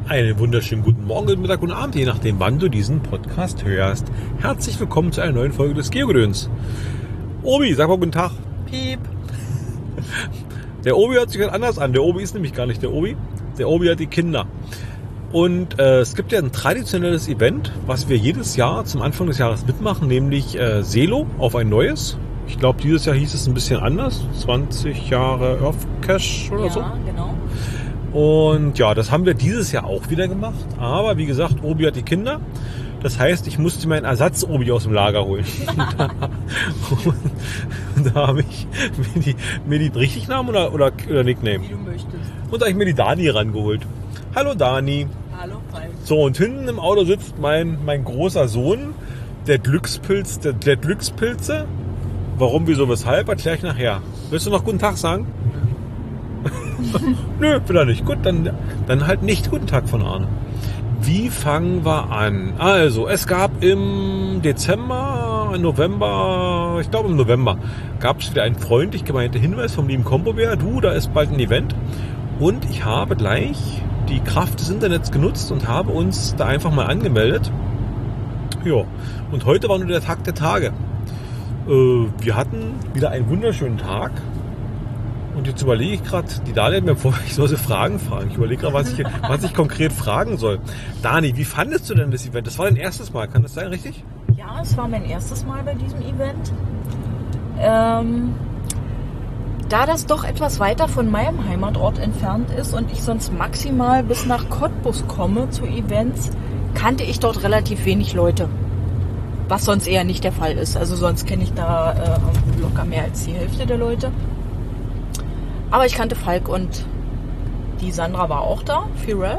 Einen wunderschönen guten Morgen, Mittag und Abend, je nachdem, wann du diesen Podcast hörst. Herzlich willkommen zu einer neuen Folge des Geogedöns. Obi, sag mal guten Tag. Piep. Der Obi hört sich halt anders an. Der Obi ist nämlich gar nicht der Obi. Der Obi hat die Kinder. Und es gibt ja ein traditionelles Event, was wir jedes Jahr zum Anfang des Jahres mitmachen, nämlich Selo auf ein neues. Ich glaube, dieses Jahr hieß es ein bisschen anders. 20 Jahre Earth Cache oder so. Ja, genau. Und ja, das haben wir dieses Jahr auch wieder gemacht. Aber wie gesagt, Obi hat die Kinder. Das heißt, ich musste meinen Ersatz-Obi aus dem Lager holen. Und da habe ich mir die richtig Namen oder Nickname? Wie du möchtest. Und da habe ich mir die Dani rangeholt. Hallo Dani. Hallo, Falk. So, und hinten im Auto sitzt mein großer Sohn, der Glückspilz, der Glückspilze. Warum, wieso, weshalb, erkläre ich nachher. Willst du noch guten Tag sagen? Nö, will er nicht. Gut, dann halt nicht guten Tag von Arne. Wie fangen wir an? Also, es gab im Dezember, November, ich glaube im November, gab es wieder einen freundlich gemeinten Hinweis vom lieben Kombobär. Du, da ist bald ein Event. Und ich habe gleich die Kraft des Internets genutzt und habe uns da einfach mal angemeldet. Ja, und heute war nur der Tag der Tage. Wir hatten wieder einen wunderschönen Tag. Und jetzt überlege ich gerade, die Dani hat mir vor, ich soll sie fragen. Ich überlege gerade, was ich konkret fragen soll. Dani, wie fandest du denn das Event? Das war dein erstes Mal, kann das sein, richtig? Ja, es war mein erstes Mal bei diesem Event. Da das doch etwas weiter von meinem Heimatort entfernt ist und ich sonst maximal bis nach Cottbus komme zu Events, kannte ich dort relativ wenig Leute. Was sonst eher nicht der Fall ist. Also sonst kenne ich da locker mehr als die Hälfte der Leute. Aber ich kannte Falk und die Sandra war auch da, Firel.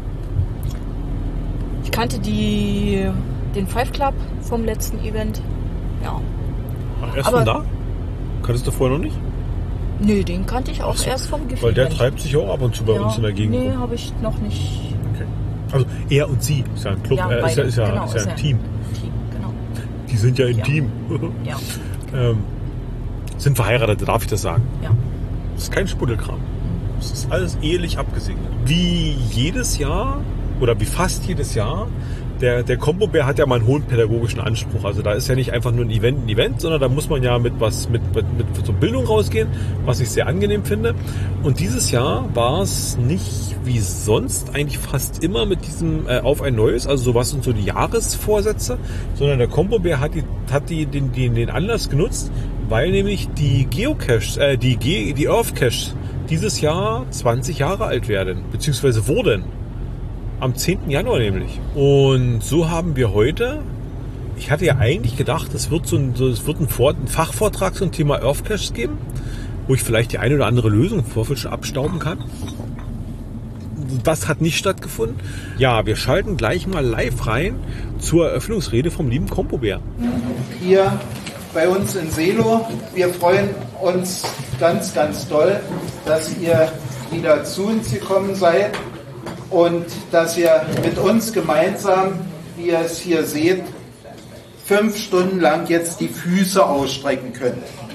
Ich kannte den Five Club vom letzten Event. Ja. Ach, erst von da? Kanntest du vorher noch nicht? Nö, den kannte ich auch erst vom Gift. Weil der treibt sich auch ab und zu bei uns in der Gegend. Nee, habe ich noch nicht. Okay. Also er und sie, ist ja ein Club, Ja, ist ja ein Team. Team, genau. Die sind ja ein Team. Ja. Sind verheiratet, darf ich das sagen? Ja. Das ist kein Spuddelkram. Das ist alles ehelich abgesegnet. Wie jedes Jahr oder wie fast jedes Jahr, der Kombobär hat ja mal einen hohen pädagogischen Anspruch. Also da ist ja nicht einfach nur ein Event, sondern da muss man ja mit so Bildung rausgehen, was ich sehr angenehm finde. Und dieses Jahr war es nicht wie sonst eigentlich fast immer mit diesem auf ein neues, also so was sind so die Jahresvorsätze, sondern der Kombobär hat den Anlass genutzt, weil nämlich die Geocaches, die Earth Caches dieses Jahr 20 Jahre alt werden, beziehungsweise wurden. Am 10. Januar nämlich. Und so haben wir heute, ich hatte ja eigentlich gedacht, es wird ein Fachvortrag zum Thema Earth Caches geben, wo ich vielleicht die eine oder andere Lösung im Vorfeld schon abstauben kann. Das hat nicht stattgefunden. Ja, wir schalten gleich mal live rein zur Eröffnungsrede vom lieben Kombobär. Hier bei uns in Selo. Wir freuen uns ganz, ganz doll, dass ihr wieder zu uns gekommen seid und dass ihr mit uns gemeinsam, wie ihr es hier seht, 5 Stunden lang jetzt die Füße ausstrecken könnt.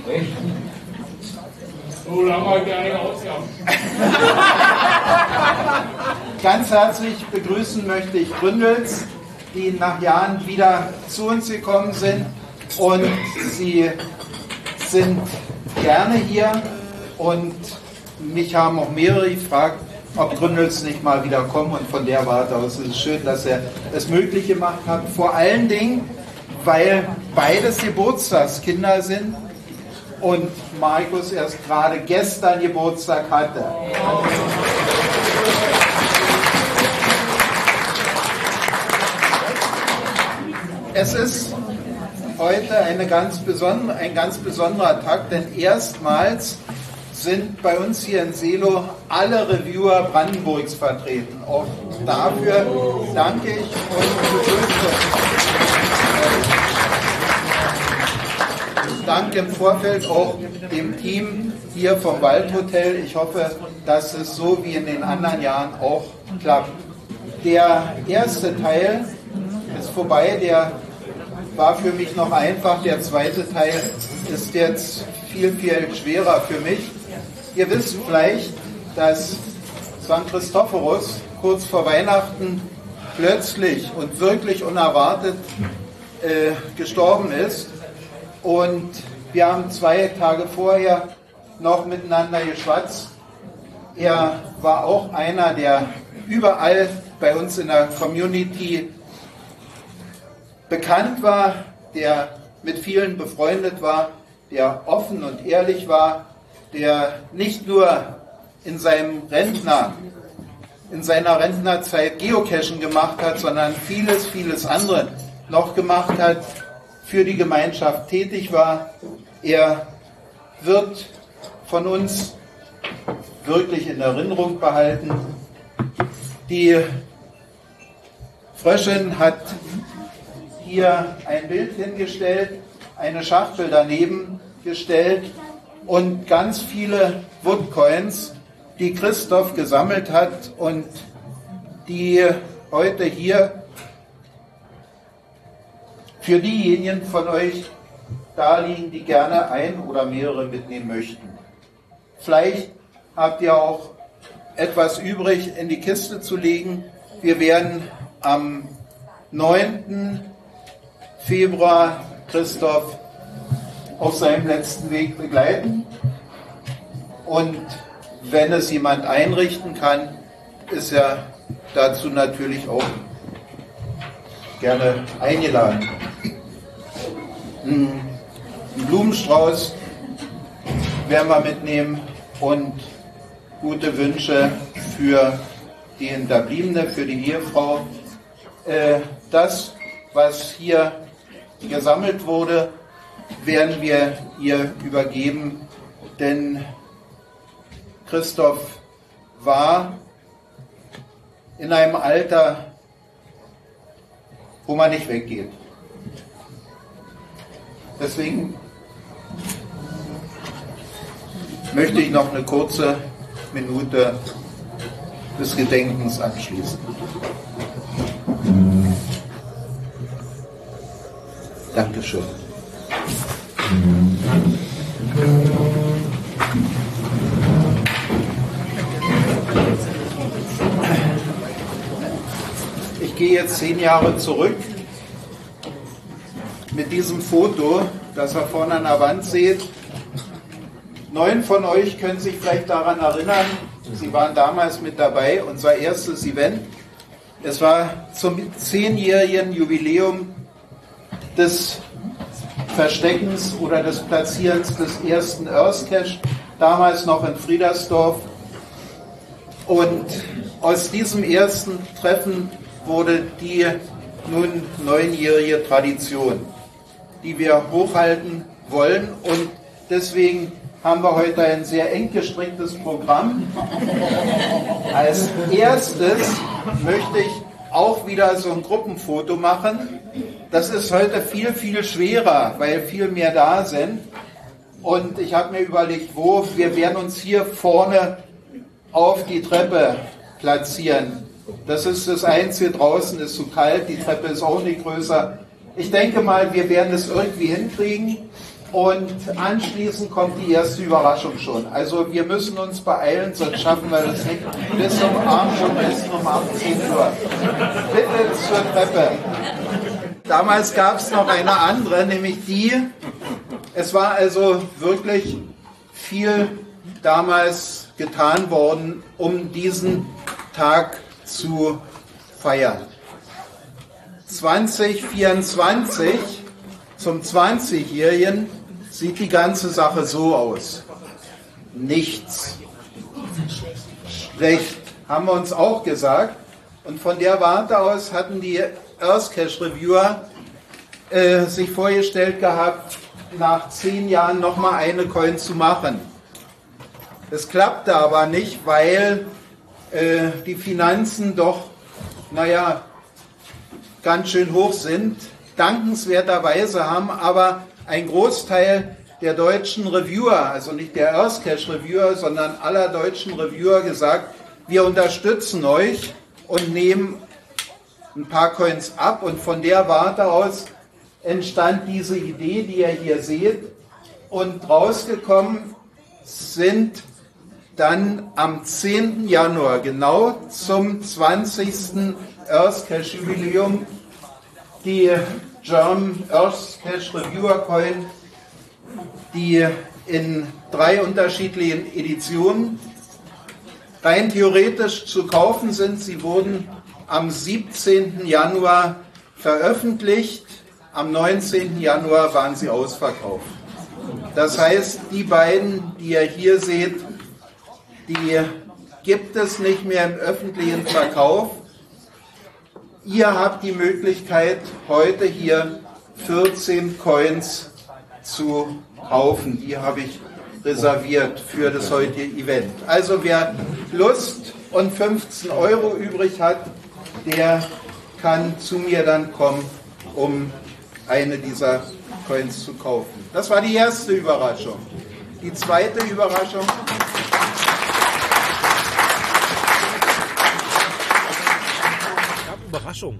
So lange gerne ausgaben. Ganz herzlich begrüßen möchte ich Gründels, die nach Jahren wieder zu uns gekommen sind. Und sie sind gerne hier und mich haben auch mehrere gefragt, ob Gründels nicht mal wieder kommen, und von der Warte aus ist es schön, dass er es möglich gemacht hat. Vor allen Dingen, weil beides Geburtstagskinder sind und Markus erst gerade gestern Geburtstag hatte. Es ist heute ein ganz besonderer Tag, denn erstmals sind bei uns hier in Selo alle Reviewer Brandenburgs vertreten. Auch dafür danke ich und begrüße. Ich danke im Vorfeld auch dem Team hier vom Waldhotel. Ich hoffe, dass es so wie in den anderen Jahren auch klappt. Der erste Teil ist vorbei, der war für mich noch einfach. Der zweite Teil ist jetzt viel, viel schwerer für mich. Ihr wisst vielleicht, dass St. Christophorus kurz vor Weihnachten plötzlich und wirklich unerwartet gestorben ist. Und wir haben 2 Tage vorher noch miteinander geschwatzt. Er war auch einer, der überall bei uns in der Community bekannt war, der mit vielen befreundet war, der offen und ehrlich war, der nicht nur in seiner Rentnerzeit Geocachen gemacht hat, sondern vieles andere noch gemacht hat, für die Gemeinschaft tätig war. Er wird von uns wirklich in Erinnerung behalten. Die Fröschin hat hier ein Bild hingestellt, eine Schachtel daneben gestellt und ganz viele Woodcoins, die Christoph gesammelt hat und die heute hier für diejenigen von euch da liegen, die gerne ein oder mehrere mitnehmen möchten. Vielleicht habt ihr auch etwas übrig in die Kiste zu legen. Wir werden am 9. Februar Christoph auf seinem letzten Weg begleiten. Und wenn es jemand einrichten kann, ist er dazu natürlich auch gerne eingeladen. Einen Blumenstrauß werden wir mitnehmen und gute Wünsche für die Hinterbliebene, für die Ehefrau. Das, was hier gesammelt wurde, werden wir ihr übergeben, denn Christoph war in einem Alter, wo man nicht weggeht. Deswegen möchte ich noch eine kurze Minute des Gedenkens anschließen. Dankeschön. Ich gehe jetzt 10 Jahre zurück mit diesem Foto, das ihr vorne an der Wand seht. 9 von euch können sich vielleicht daran erinnern, sie waren damals mit dabei, unser erstes Event. Es war zum 10-jährigen Jubiläum des Versteckens oder des Platzierens des ersten Earth Cache, damals noch in Friedersdorf. Und aus diesem ersten Treffen wurde die nun 9-jährige Tradition, die wir hochhalten wollen. Und deswegen haben wir heute ein sehr eng gestricktes Programm. Als erstes möchte ich auch wieder so ein Gruppenfoto machen. Das ist heute viel schwerer, weil viel mehr da sind. Und ich habe mir überlegt, wo. Wir werden uns hier vorne auf die Treppe platzieren. Das ist das Einzige, draußen ist zu kalt, die Treppe ist auch nicht größer. Ich denke mal, wir werden es irgendwie hinkriegen. Und anschließend kommt die erste Überraschung schon. Also wir müssen uns beeilen, sonst schaffen wir das nicht bis zum Abend und bis um 18 Uhr. Bitte zur Treppe. Damals gab es noch eine andere, nämlich die, es war also wirklich viel damals getan worden, um diesen Tag zu feiern. 2024, zum 20-Jährigen, sieht die ganze Sache so aus. Nichts. Schlecht, haben wir uns auch gesagt. Und von der Warte aus hatten die Earth Cache Reviewer sich vorgestellt gehabt, nach 10 Jahren nochmal eine Coin zu machen. Es klappte aber nicht, weil die Finanzen doch, ganz schön hoch sind. Dankenswerterweise haben aber ein Großteil der deutschen Reviewer, also nicht der Earth Cache Reviewer, sondern aller deutschen Reviewer gesagt, wir unterstützen euch und nehmen ein paar Coins ab. Und von der Warte aus entstand diese Idee, die ihr hier seht. Und rausgekommen sind dann am 10. Januar, genau zum 20. Earth Cache Jubiläum, die German Earth Cache Reviewer Coin, die in 3 unterschiedlichen Editionen rein theoretisch zu kaufen sind. Sie wurden am 17. Januar veröffentlicht, am 19. Januar waren sie ausverkauft. Das heißt, die beiden, die ihr hier seht, die gibt es nicht mehr im öffentlichen Verkauf. Ihr habt die Möglichkeit, heute hier 14 Coins zu kaufen. Die habe ich reserviert für das heutige Event. Also wer Lust und 15 € übrig hat, der kann zu mir dann kommen, um eine dieser Coins zu kaufen. Das war die erste Überraschung. Die zweite Überraschung. Überraschung.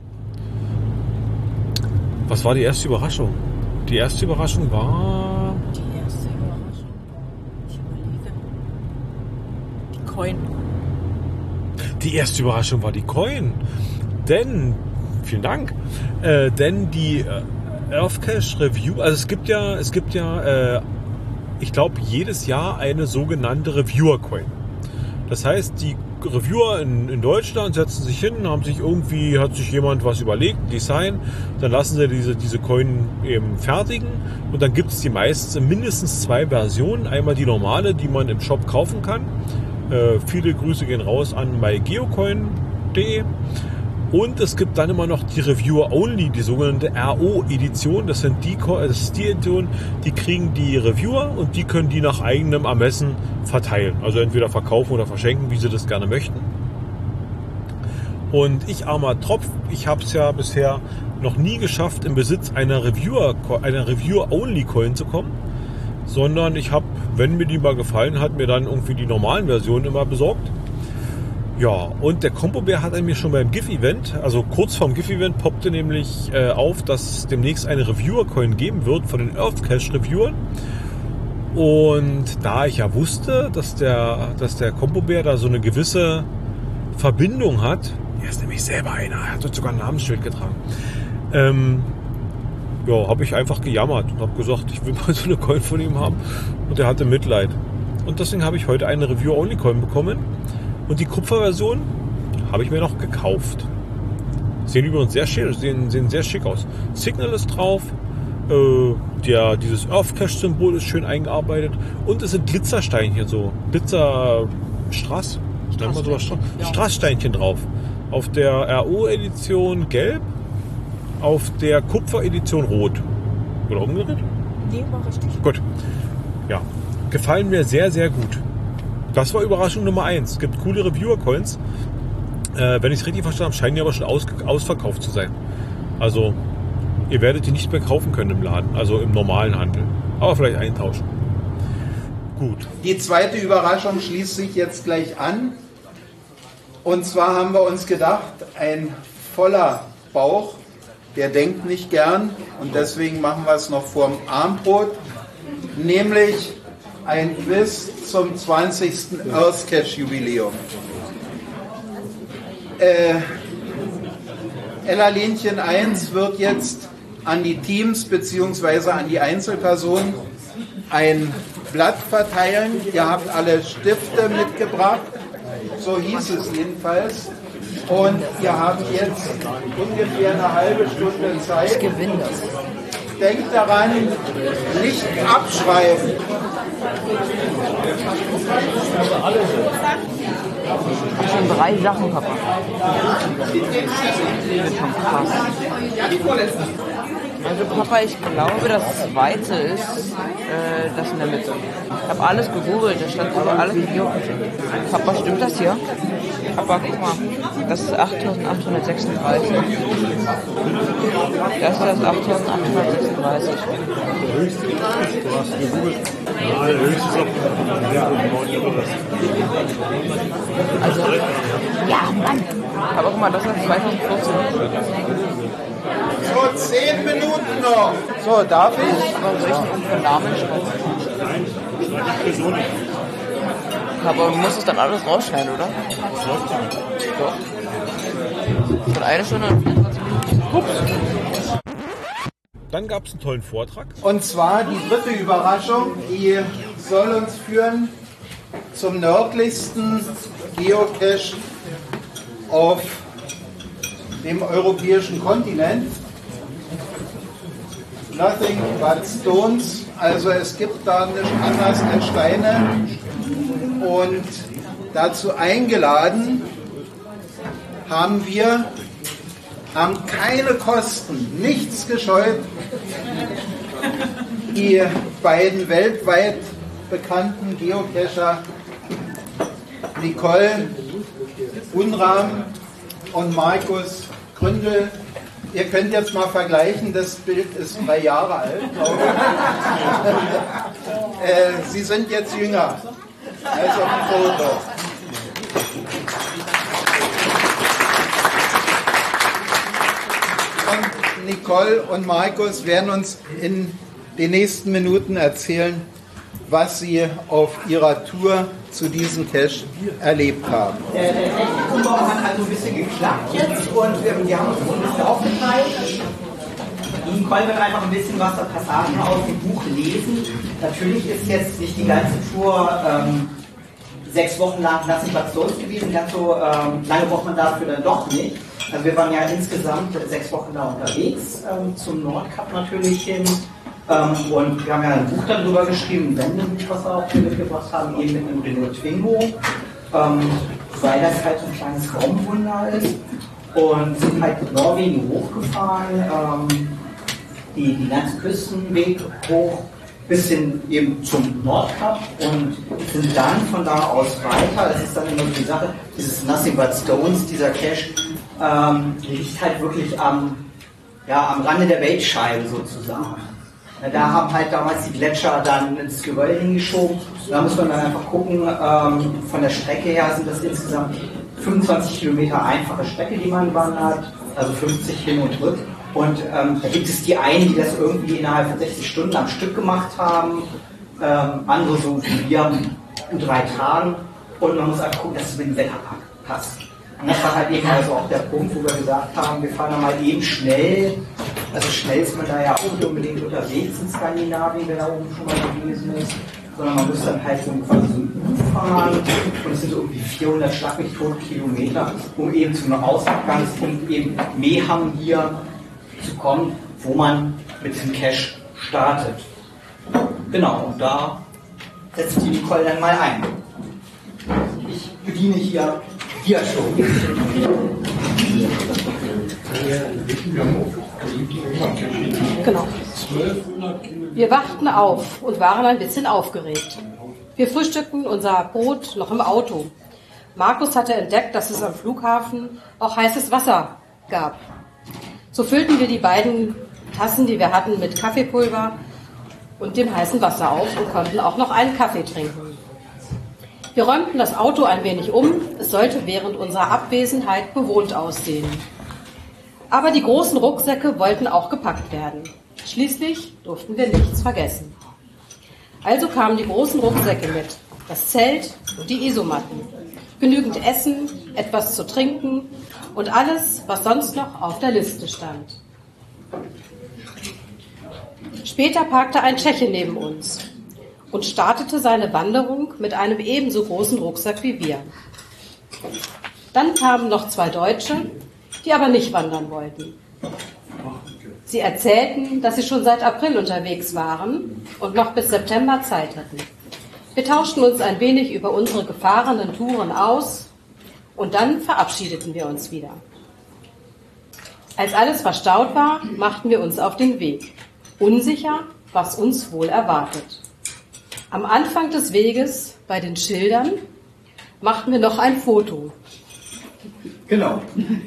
Was war die erste Überraschung? Die erste Überraschung war... Ich überlege. Die Coin. Die erste Überraschung war die Coin. Denn, vielen Dank, denn die Earth Cache Review, also es gibt ja, ich glaube, jedes Jahr eine sogenannte Reviewer Coin. Das heißt, die Reviewer in Deutschland setzen sich hin, hat sich jemand was überlegt, Design, dann lassen sie diese Coin eben fertigen und dann gibt es die meistens in mindestens 2 Versionen. Einmal die normale, die man im Shop kaufen kann. Viele Grüße gehen raus an mygeocoin.de. Und es gibt dann immer noch die Reviewer Only, die sogenannte RO-Edition. Das ist die Edition, die kriegen die Reviewer und die können die nach eigenem Ermessen verteilen. Also entweder verkaufen oder verschenken, wie sie das gerne möchten. Und ich, armer Tropf, ich habe es ja bisher noch nie geschafft, im Besitz einer Reviewer-Only-Coin zu kommen. Sondern ich habe, wenn mir die mal gefallen hat, mir dann irgendwie die normalen Versionen immer besorgt. Ja, und der Combo-Bär hat mir schon beim GIF-Event, also kurz vorm GIF-Event, poppte nämlich auf, dass es demnächst eine Reviewer-Coin geben wird von den Earth Cache-Reviewern. Und da ich ja wusste, dass der Combo-Bär da so eine gewisse Verbindung hat, er ist nämlich selber einer, er hat dort sogar ein Namensschild getragen, habe ich einfach gejammert und habe gesagt, ich will mal so eine Coin von ihm haben. Und er hatte Mitleid. Und deswegen habe ich heute eine Reviewer-Only-Coin bekommen. Und die Kupferversion habe ich mir noch gekauft. Sehen übrigens sehr schön, sehen sehr schick aus. Signal ist drauf, dieses Earth Cache-Symbol ist schön eingearbeitet und es sind Glitzersteinchen, so Glitzerstrass, Strasssteinchen drauf. Auf der RO-Edition gelb, auf der Kupfer-Edition rot. Oder umgedreht? Nee, war richtig. Gut. Ja, gefallen mir sehr, sehr gut. Das war Überraschung Nummer 1. Es gibt coole Reviewer-Coins. Wenn ich es richtig verstanden habe, scheinen die aber schon ausverkauft zu sein. Also, ihr werdet die nicht mehr kaufen können im Laden, also im normalen Handel. Aber vielleicht eintauschen. Gut. Die zweite Überraschung schließt sich jetzt gleich an. Und zwar haben wir uns gedacht, ein voller Bauch, der denkt nicht gern. Und deswegen machen wir es noch vorm Abendbrot. Nämlich ein Quiz zum 20. Earth Cache Jubiläum. Ella-Lenchen 1 wird jetzt an die Teams bzw. an die Einzelpersonen ein Blatt verteilen. Ihr habt alle Stifte mitgebracht, so hieß es jedenfalls. Und ihr habt jetzt ungefähr eine halbe Stunde Zeit. Ich gewinne das. Denkt daran, nicht abschreiben. Schon 3 Sachen, Papa. Das ist schon krass. Also Papa, ich glaube, das zweite ist das in der Mitte. Ich habe alles gegoogelt, da stand aber alles hier. Papa, stimmt das hier? Papa, guck mal. Das ist 8836. Das ist das 8836. Du hast gegoogelt. Ja, der höchste ist Also, ja, Mann. Aber guck mal, das ist 2014. So, 10 Minuten noch. So, darf ich? Was soll ich denn für Namen schreiben? Aber du musst es dann alles rausschneiden, oder? Das läuft ja nicht. Doch. Von 1 Stunde und 24 Minuten. Ups. Dann gab es einen tollen Vortrag. Und zwar die dritte Überraschung, die soll uns führen zum nördlichsten Geocache auf dem europäischen Kontinent. Nothing but Stones, also es gibt da nichts anderes als Steine. Und dazu eingeladen haben keine Kosten, nichts gescheut, die beiden weltweit bekannten Geocacher Nicole Unram und Markus Gründel. Ihr könnt jetzt mal vergleichen, das Bild ist 3 Jahre alt, glaube ich. Sie sind jetzt jünger als auf dem Foto. Und Nicole und Markus werden uns in den nächsten Minuten erzählen, was sie auf ihrer Tour zu diesem Cache erlebt haben. Der Technikumbau hat halt so ein bisschen geklappt jetzt und wir haben uns ein bisschen aufgeteilt. Die Nicole wird einfach ein bisschen was der Passagen aus dem Buch lesen. Natürlich ist jetzt nicht die ganze Tour 6 Wochen lang Nothing but Stones gewesen. Ganz so lange braucht man dafür dann doch nicht. Also wir waren ja insgesamt 6 Wochen da unterwegs, zum Nordkap natürlich hin. Und wir haben ja ein Buch darüber geschrieben, ein Wendebuch, was wir auch hier mitgebracht haben, eben mit einem Renault Twingo, weil das halt so ein kleines Raumwunder ist. Und sind halt in Norwegen hochgefahren, die ganzen Küstenweg hoch bis hin eben zum Nordkap und sind dann von da aus weiter. Das ist dann immer die Sache, dieses Nothing but Stones, dieser Cache, liegt halt wirklich am Rande der Weltscheibe sozusagen. Da haben halt damals die Gletscher dann ins Geröll hingeschoben. Da muss man dann einfach gucken, von der Strecke her sind das insgesamt 25 Kilometer einfache Strecke, die man wandert, also 50 hin und zurück. Und da gibt es die einen, die das irgendwie innerhalb von 60 Stunden am Stück gemacht haben, andere so wie wir in 3 Tagen. Und man muss einfach gucken, dass es mit dem Wetter passt. Und das war halt eben also auch der Punkt, wo wir gesagt haben, wir fahren dann mal eben schnell. Also schnell ist man da ja auch nicht unbedingt unterwegs in Skandinavien, wer da oben schon mal gewesen ist, sondern man muss dann halt so quasi so ein fahren und es sind so irgendwie 400 Schlag mich tot Kilometer, um eben zu einem Ausgangspunkt eben Meham hier zu kommen, wo man mit dem Cache startet. Genau, und da setzt die Nicole dann mal ein. Ich bediene hier schon. Genau. Wir wachten auf und waren ein bisschen aufgeregt. Wir frühstückten unser Brot noch im Auto. Markus hatte entdeckt, dass es am Flughafen auch heißes Wasser gab. So füllten wir die beiden Tassen, die wir hatten, mit Kaffeepulver und dem heißen Wasser auf und konnten auch noch einen Kaffee trinken. Wir räumten das Auto ein wenig um. Es sollte während unserer Abwesenheit bewohnt aussehen. Aber die großen Rucksäcke wollten auch gepackt werden. Schließlich durften wir nichts vergessen. Also kamen die großen Rucksäcke mit, das Zelt und die Isomatten, genügend Essen, etwas zu trinken und alles, was sonst noch auf der Liste stand. Später parkte ein Tscheche neben uns und startete seine Wanderung mit einem ebenso großen Rucksack wie wir. Dann kamen noch 2 Deutsche, die aber nicht wandern wollten. Sie erzählten, dass sie schon seit April unterwegs waren und noch bis September Zeit hatten. Wir tauschten uns ein wenig über unsere gefahrenen Touren aus und dann verabschiedeten wir uns wieder. Als alles verstaut war, machten wir uns auf den Weg, unsicher, was uns wohl erwartet. Am Anfang des Weges, bei den Schildern, machten wir noch ein Foto. Genau.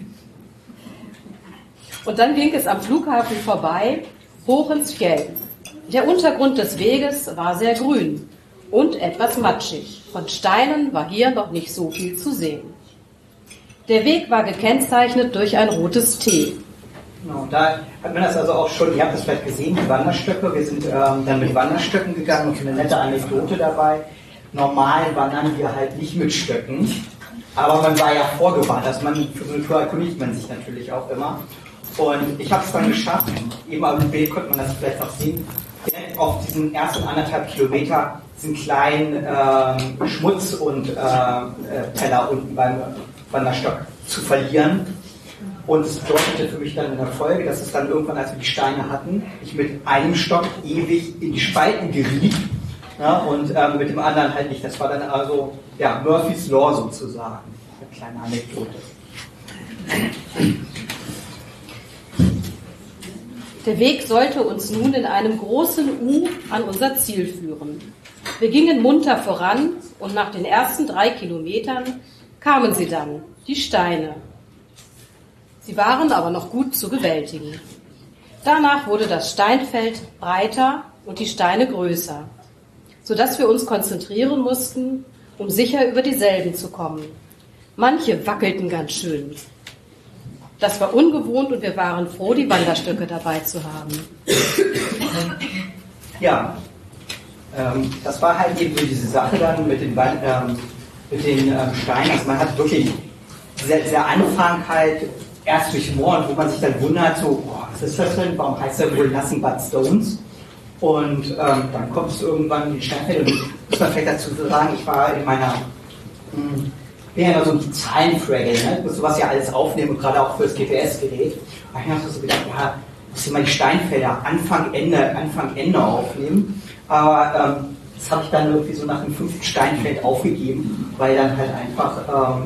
Und dann ging es am Flughafen vorbei, hoch ins Fjell. Der Untergrund des Weges war sehr grün und etwas matschig. Von Steinen war hier noch nicht so viel zu sehen. Der Weg war gekennzeichnet durch ein rotes T. Genau, da hat man das also auch schon, ihr habt das vielleicht gesehen, die Wanderstöcke. Wir sind dann mit Wanderstöcken gegangen und eine nette Anekdote dabei. Normal wandern wir halt nicht mit Stöcken, aber man war ja vorgewarnt, also für so eine Tour erkundigt man sich natürlich auch immer. Und ich habe es dann geschafft, eben auf dem Bild konnte man das vielleicht noch sehen, direkt auf diesen ersten 1,5 Kilometer diesen kleinen Schmutz und Teller unten beim Wanderstock zu verlieren. Und es bedeutete für mich dann in der Folge, dass es dann irgendwann, als wir die Steine hatten, ich mit einem Stock ewig in die Spalten geriet, ja, und mit dem anderen halt nicht. Das war dann also ja, Murphy's Law sozusagen. Eine kleine Anekdote. Der Weg sollte uns nun in einem großen U an unser Ziel führen. Wir gingen munter voran und nach den ersten 3 Kilometern kamen sie dann, die Steine. Sie waren aber noch gut zu bewältigen. Danach wurde das Steinfeld breiter und die Steine größer, sodass wir uns konzentrieren mussten, um sicher über dieselben zu kommen. Manche wackelten ganz schön. Das war ungewohnt und wir waren froh, die Wanderstöcke dabei zu haben. Ja, das war halt eben so diese Sache dann mit den Steinen. Also man hat wirklich dieser Anfang halt erst durch Moor, wo man sich dann wundert, so, was ist das denn, warum heißt der wohl Nothing But Stones? Und dann kommt es irgendwann in die Steinfeld und muss man vielleicht dazu sagen, ich war in meiner, bin ja immer so ein Zahlenfraggle, ne? Ich muss sowas ja alles aufnehmen, gerade auch für das GPS-Gerät. Aber ich habe so gedacht, ja, muss ich mal die Steinfelder Anfang, Ende aufnehmen. Aber das habe ich dann irgendwie so nach dem 5. Steinfeld aufgegeben, weil dann halt einfach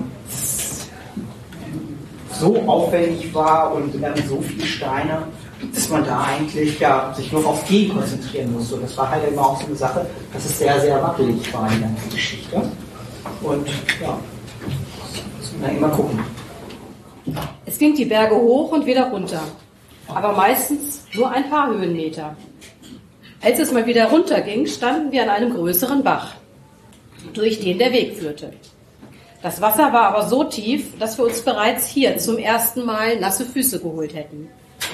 so aufwendig war und dann so viele Steine, dass man da eigentlich ja sich nur auf Gehen konzentrieren musste. Das war halt immer auch so eine Sache, dass es sehr, sehr wackelig war, die ganze Geschichte. Und ja, muss man immer gucken. Es ging die Berge hoch und wieder runter, aber meistens nur ein paar Höhenmeter. Als es mal wieder runterging, standen wir an einem größeren Bach, durch den der Weg führte. Das Wasser war aber so tief, dass wir uns bereits hier zum ersten Mal nasse Füße geholt hätten.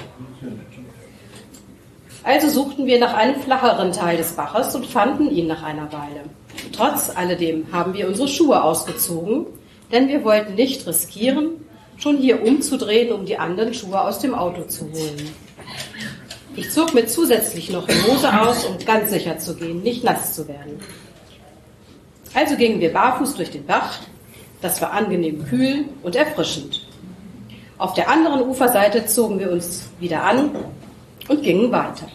Also suchten wir nach einem flacheren Teil des Baches und fanden ihn nach einer Weile. Trotz alledem haben wir unsere Schuhe ausgezogen, denn wir wollten nicht riskieren, schon hier umzudrehen, um die anderen Schuhe aus dem Auto zu holen. Ich zog mir zusätzlich noch die Hose aus, um ganz sicher zu gehen, nicht nass zu werden. Also gingen wir barfuß durch den Bach. Das war angenehm kühl und erfrischend. Auf der anderen Uferseite zogen wir uns wieder an und gingen weiter.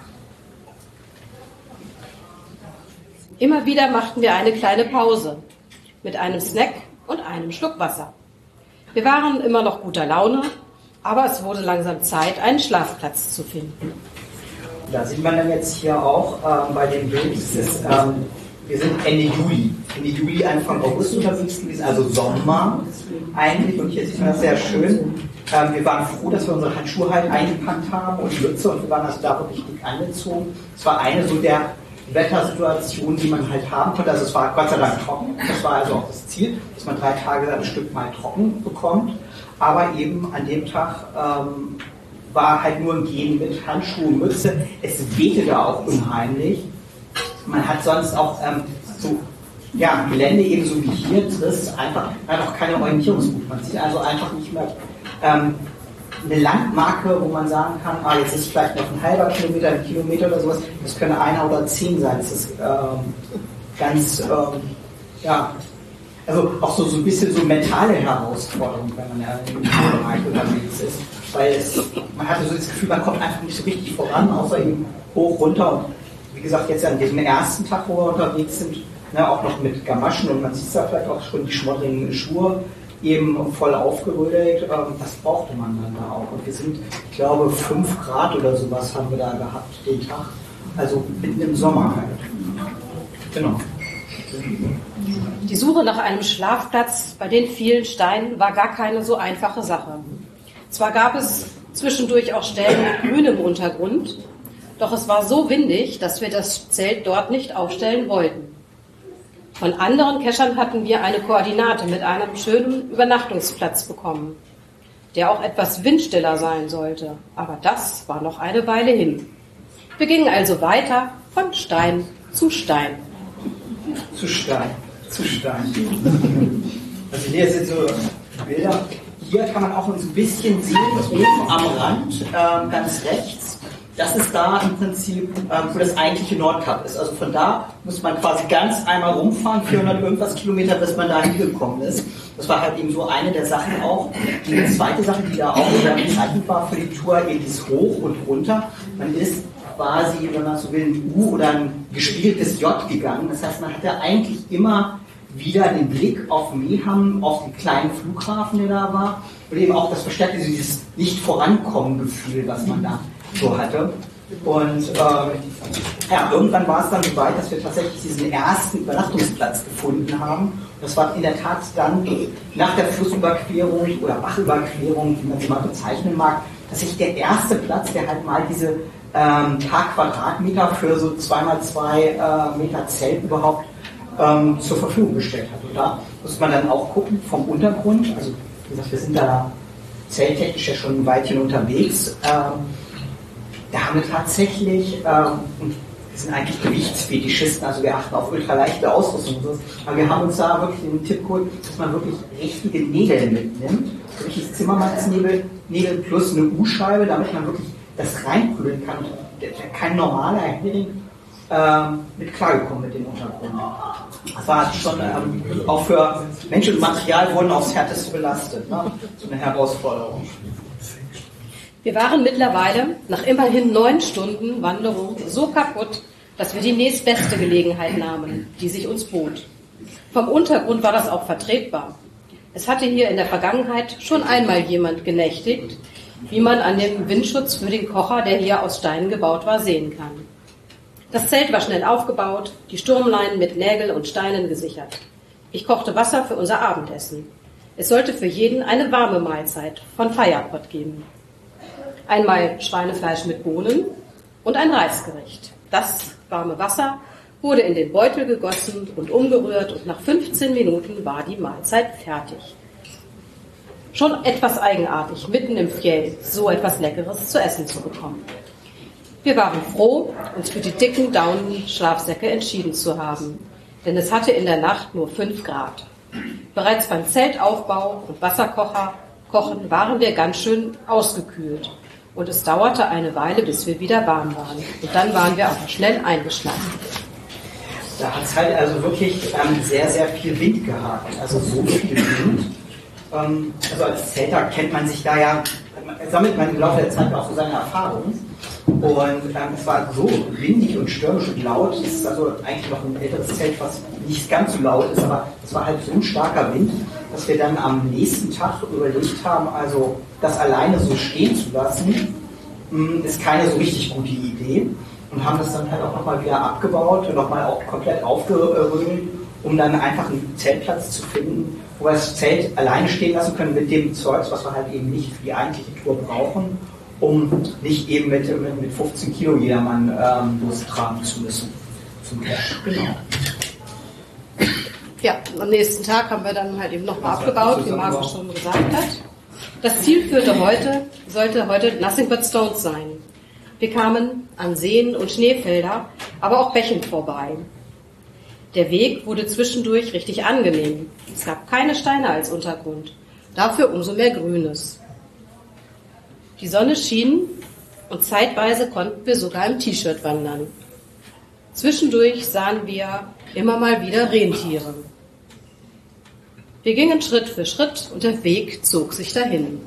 Immer wieder machten wir eine kleine Pause mit einem Snack und einem Schluck Wasser. Wir waren immer noch guter Laune, aber es wurde langsam Zeit, einen Schlafplatz zu finden. Da sieht man dann jetzt hier auch bei dem Bild, wir sind Ende Juli, Anfang August unterwegs gewesen, also Sommer eigentlich. Und hier sieht man das sehr schön. Wir waren froh, dass wir unsere Handschuhe halt eingepackt haben und Mütze und wir waren also da wirklich dick angezogen. Es war eine so der Wettersituationen, die man halt haben konnte. Also es war Gott sei Dank trocken. Das war also auch das Ziel, dass man 3 Tage am Stück mal trocken bekommt. Aber eben an dem Tag war halt nur ein Gehen mit Handschuhen, Mütze. Es wehte da auch unheimlich. Man hat sonst auch Gelände ebenso wie hier, Triss, einfach keine Orientierungsbuch. Man sieht also einfach nicht mehr eine Landmarke, wo man sagen kann, jetzt ist vielleicht noch ein halber Kilometer, ein Kilometer oder sowas. Das können 1 oder 10 sein. Das ist also auch so ein bisschen so mentale Herausforderung, wenn man ja im Bereich unterwegs ist. Weil man hatte so das Gefühl, man kommt einfach nicht so richtig voran, außer eben hoch, runter. Und wie gesagt, jetzt an diesem ersten Tag, wo wir unterwegs sind, auch noch mit Gamaschen und man sieht da vielleicht auch schon die schmodrigen Schuhe eben voll aufgerödelt, das brauchte man dann da auch. Und wir sind, ich glaube, 5 Grad oder sowas haben wir da gehabt den Tag, also mitten im Sommer halt. Genau. Die Suche nach einem Schlafplatz bei den vielen Steinen war gar keine so einfache Sache. Zwar gab es zwischendurch auch Stellen mit grünem Untergrund, doch es war so windig, dass wir das Zelt dort nicht aufstellen wollten. Von anderen Keschern hatten wir eine Koordinate mit einem schönen Übernachtungsplatz bekommen, der auch etwas windstiller sein sollte. Aber das war noch eine Weile hin. Wir gingen also weiter von Stein zu Stein. Zu steil. Also hier sind so Bilder. Hier kann man auch so ein bisschen sehen, oben am Rand, ganz rechts. Das ist da im Prinzip, wo das eigentliche Nordkap ist. Also von da muss man quasi ganz einmal rumfahren, 400 irgendwas Kilometer, bis man da hingekommen ist. Das war halt eben so eine der Sachen auch. Die zweite Sache, die da auch sehr bezeichnend war für die Tour, eben dieses Hoch und runter. Man ist quasi, wenn man so will, ein U oder ein gespieltes J gegangen. Das heißt, man hatte eigentlich immer wieder den Blick auf Meham, auf den kleinen Flughafen, der da war. Und eben auch das verstärkte dieses Nicht-Vorankommen-Gefühl, was man da so hatte. Und irgendwann war es dann so weit, dass wir tatsächlich diesen ersten Übernachtungsplatz gefunden haben. Das war in der Tat dann nach der Flussüberquerung oder Bachüberquerung, wie man sie mal bezeichnen mag, tatsächlich der erste Platz, der halt mal diese paar Quadratmeter für so 2x2 Meter Zelt überhaupt zur Verfügung gestellt hat. Und da muss man dann auch gucken vom Untergrund. Also wie gesagt, wir sind da zelttechnisch ja schon ein Weitchen unterwegs. Da haben wir tatsächlich, wir sind eigentlich Gewichtsfetischisten, also wir achten auf ultraleichte Ausrüstung und so, aber wir haben uns da wirklich den Tipp geholt, dass man wirklich richtige Nägel mitnimmt, wirklich Zimmermannsnägel plus eine U-Scheibe, damit man wirklich das reinprügeln kann. Kein normaler Hering mit klargekommen mit dem Untergrund. Das war schon auch für Mensch und Material wurden aufs Härteste belastet. Ne? So eine Herausforderung. Wir waren mittlerweile nach immerhin 9 Stunden Wanderung so kaputt, dass wir die nächstbeste Gelegenheit nahmen, die sich uns bot. Vom Untergrund war das auch vertretbar. Es hatte hier in der Vergangenheit schon einmal jemand genächtigt, wie man an dem Windschutz für den Kocher, der hier aus Steinen gebaut war, sehen kann. Das Zelt war schnell aufgebaut, die Sturmleinen mit Nägeln und Steinen gesichert. Ich kochte Wasser für unser Abendessen. Es sollte für jeden eine warme Mahlzeit von Firepot geben. Einmal Schweinefleisch mit Bohnen und ein Reisgericht. Das warme Wasser wurde in den Beutel gegossen und umgerührt und nach 15 Minuten war die Mahlzeit fertig. Schon etwas eigenartig, mitten im Fjell so etwas Leckeres zu essen zu bekommen. Wir waren froh, uns für die dicken Daunenschlafsäcke entschieden zu haben, denn es hatte in der Nacht nur 5 Grad. Bereits beim Zeltaufbau und Wasserkochen waren wir ganz schön ausgekühlt. Und es dauerte eine Weile, bis wir wieder warm waren. Und dann waren wir aber schnell eingeschlafen. Da hat es halt also wirklich sehr, sehr viel Wind gehabt. Also so viel Wind. Also als Zelter kennt man sich da ja, sammelt man im Laufe der Zeit auch so seine Erfahrungen. Und es war so windig und stürmisch und laut. Es ist also eigentlich noch ein älteres Zelt, was nicht ganz so laut ist, aber es war halt so ein starker Wind, dass wir dann am nächsten Tag überlegt haben, also das alleine so stehen zu lassen, ist keine so richtig gute Idee. Und haben das dann halt auch nochmal wieder abgebaut und nochmal auch komplett aufgerödelt, um dann einfach einen Zeltplatz zu finden, wo wir das Zelt alleine stehen lassen können mit dem Zeugs, was wir halt eben nicht für die eigentliche Tour brauchen, um nicht eben mit 15 Kilo jedermann lostragen zu müssen. Zum Cash. Genau. Ja, am nächsten Tag haben wir dann halt eben nochmal abgebaut, wie Markus schon gesagt hat. Das Ziel sollte heute Nothing But Stones sein. Wir kamen an Seen und Schneefelder, aber auch Bächen vorbei. Der Weg wurde zwischendurch richtig angenehm. Es gab keine Steine als Untergrund, dafür umso mehr Grünes. Die Sonne schien und zeitweise konnten wir sogar im T-Shirt wandern. Zwischendurch sahen wir immer mal wieder Rentiere. Wir gingen Schritt für Schritt und der Weg zog sich dahin.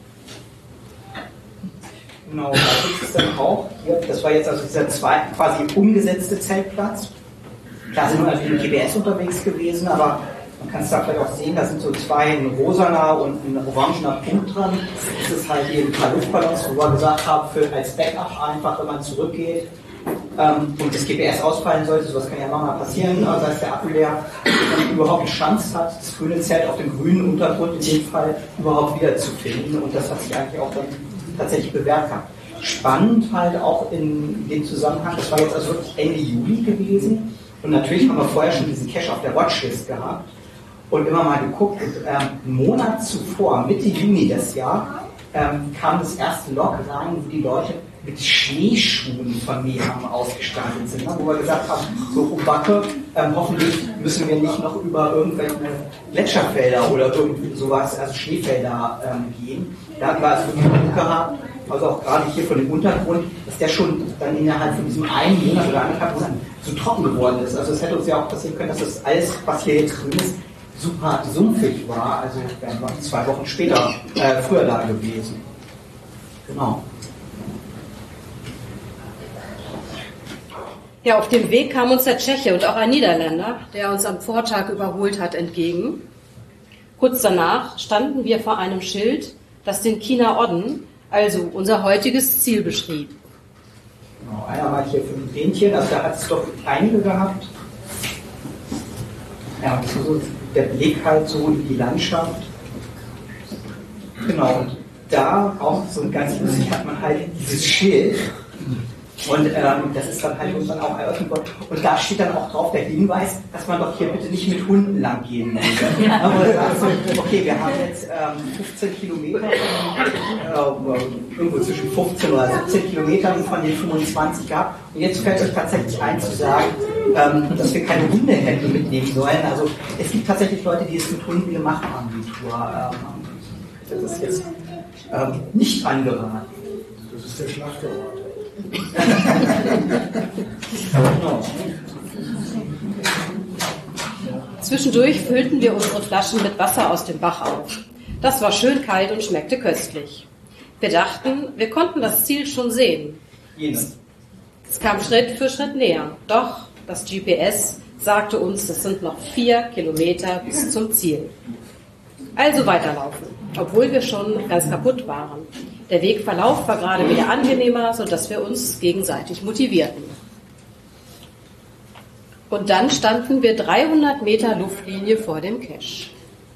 Genau, da gibt es dann auch, hier, das war jetzt also dieser zweite quasi umgesetzte Zeltplatz. Da sind wir also mit GPS unterwegs gewesen, aber man kann es da vielleicht auch sehen, da sind so 2, ein rosaner und ein orangener Punkt dran. Das ist halt eben ein paar Luftballons, wo wir gesagt haben, für als Backup einfach, wenn man zurückgeht und das GPS ausfallen sollte, sowas kann ja mal passieren, das heißt der Akku leer, wenn man überhaupt eine Chance hat, das grüne Zelt auf dem grünen Untergrund in dem Fall überhaupt wiederzufinden, und das hat sich eigentlich auch dann tatsächlich bewährt gehabt. Spannend halt auch in dem Zusammenhang, das war jetzt also wirklich Ende Juli gewesen, und natürlich haben wir vorher schon diesen Cache auf der Watchlist gehabt und immer mal geguckt, und einen Monat zuvor, Mitte Juni des Jahr, kam das erste Log rein, wo die Leute mit Schneeschuhen von Meham ausgestattet sind, wo wir gesagt haben, so Backe, hoffentlich müssen wir nicht noch über irgendwelche Gletscherfelder oder irgendwie sowas, also Schneefelder gehen. Da hatten wir also wirklich Glück gehabt, also auch gerade hier von dem Untergrund, dass der schon dann innerhalb von diesem einen Monat oder 1,5 Monaten so trocken geworden ist. Also es hätte uns ja auch passieren können, dass das alles, was hier jetzt drin ist, super sumpfig war. Also wären wir 2 Wochen später, früher da gewesen. Genau. Ja, auf dem Weg kam uns der Tscheche und auch ein Niederländer, der uns am Vortag überholt hat, entgegen. Kurz danach standen wir vor einem Schild, das den China Odden, also unser heutiges Ziel, beschrieb. Genau, einer mal hier 5 Fähnchen, also da hat es doch einige gehabt. Ja, so der Blick halt so in die Landschaft. Genau, und da auch so ganz lustig hat man halt dieses Schild. Und das ist dann halt irgendwann auch eröffnet worden. Und da steht dann auch drauf der Hinweis, dass man doch hier bitte nicht mit Hunden lang gehen muss. Aber okay, wir haben jetzt 15 Kilometer, irgendwo zwischen 15 oder 17 Kilometern von den 25 gehabt. Und jetzt fällt euch tatsächlich ein zu sagen, dass wir keine Hunde hätten mitnehmen sollen. Also es gibt tatsächlich Leute, die es mit Hunden gemacht haben, die Tour. Das ist jetzt nicht angeraten. Das ist der Schlachterort. Zwischendurch füllten wir unsere Flaschen mit Wasser aus dem Bach auf. Das war schön kalt und schmeckte köstlich. Wir dachten, wir konnten das Ziel schon sehen. Es kam Schritt für Schritt näher. Doch das GPS sagte uns, es sind noch 4 Kilometer bis zum Ziel. Also weiterlaufen, obwohl wir schon ganz kaputt waren. Der Wegverlauf war gerade wieder angenehmer, sodass wir uns gegenseitig motivierten. Und dann standen wir 300 Meter Luftlinie vor dem Cache.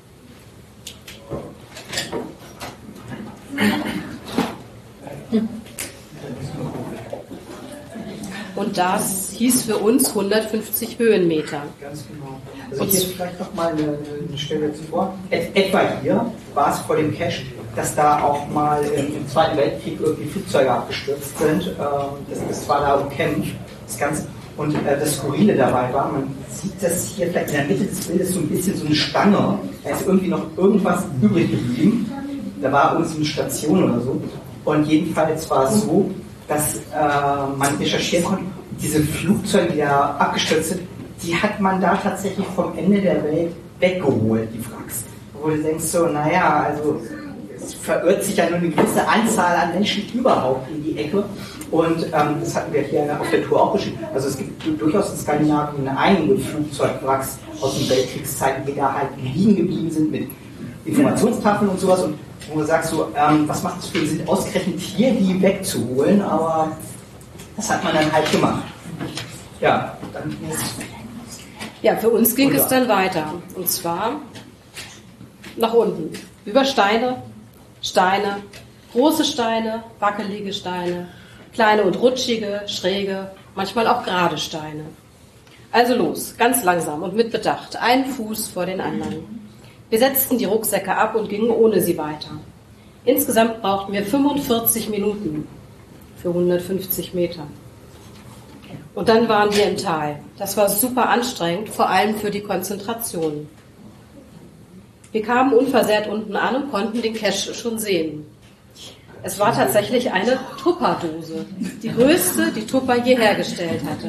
Und das hieß für uns 150 Höhenmeter. Ganz genau. Also hier vielleicht noch mal eine Stelle zuvor. Etwa hier war es vor dem Cache, dass da auch mal im Zweiten Weltkrieg irgendwie Flugzeuge abgestürzt sind. Das war da umkämpft. Das Ganze. Und das Skurrile dabei war, man sieht das hier vielleicht in der Mitte des Bildes so ein bisschen so eine Stange. Da ist irgendwie noch irgendwas übrig geblieben. Da war irgendwie so eine Station oder so. Und jedenfalls war es so, dass man recherchieren konnte, diese Flugzeuge, die da abgestürzt sind, die hat man da tatsächlich vom Ende der Welt weggeholt, die Wracks. Wo du denkst so, naja, also es verirrt sich ja nur eine gewisse Anzahl an Menschen überhaupt in die Ecke. Und das hatten wir hier auf der Tour auch beschrieben. Also es gibt durchaus in Skandinavien einige Flugzeugwracks aus den Weltkriegszeiten, die da halt liegen geblieben sind mit Informationstafeln und sowas. Und wo du sagst so, was macht es für den Sinn, ausgerechnet hier die wegzuholen? Aber das hat man dann halt gemacht. Ja, dann ja, für uns ging es dann weiter. Und zwar nach unten. Über Steine, große Steine, wackelige Steine, kleine und rutschige, schräge, manchmal auch gerade Steine. Also los, ganz langsam und mit Bedacht, einen Fuß vor den anderen. Wir setzten die Rucksäcke ab und gingen ohne sie weiter. Insgesamt brauchten wir 45 Minuten für 150 Meter. Und dann waren wir im Tal. Das war super anstrengend, vor allem für die Konzentration. Wir kamen unversehrt unten an und konnten den Cache schon sehen. Es war tatsächlich eine Tupperdose, die größte, die Tupper je hergestellt hatte.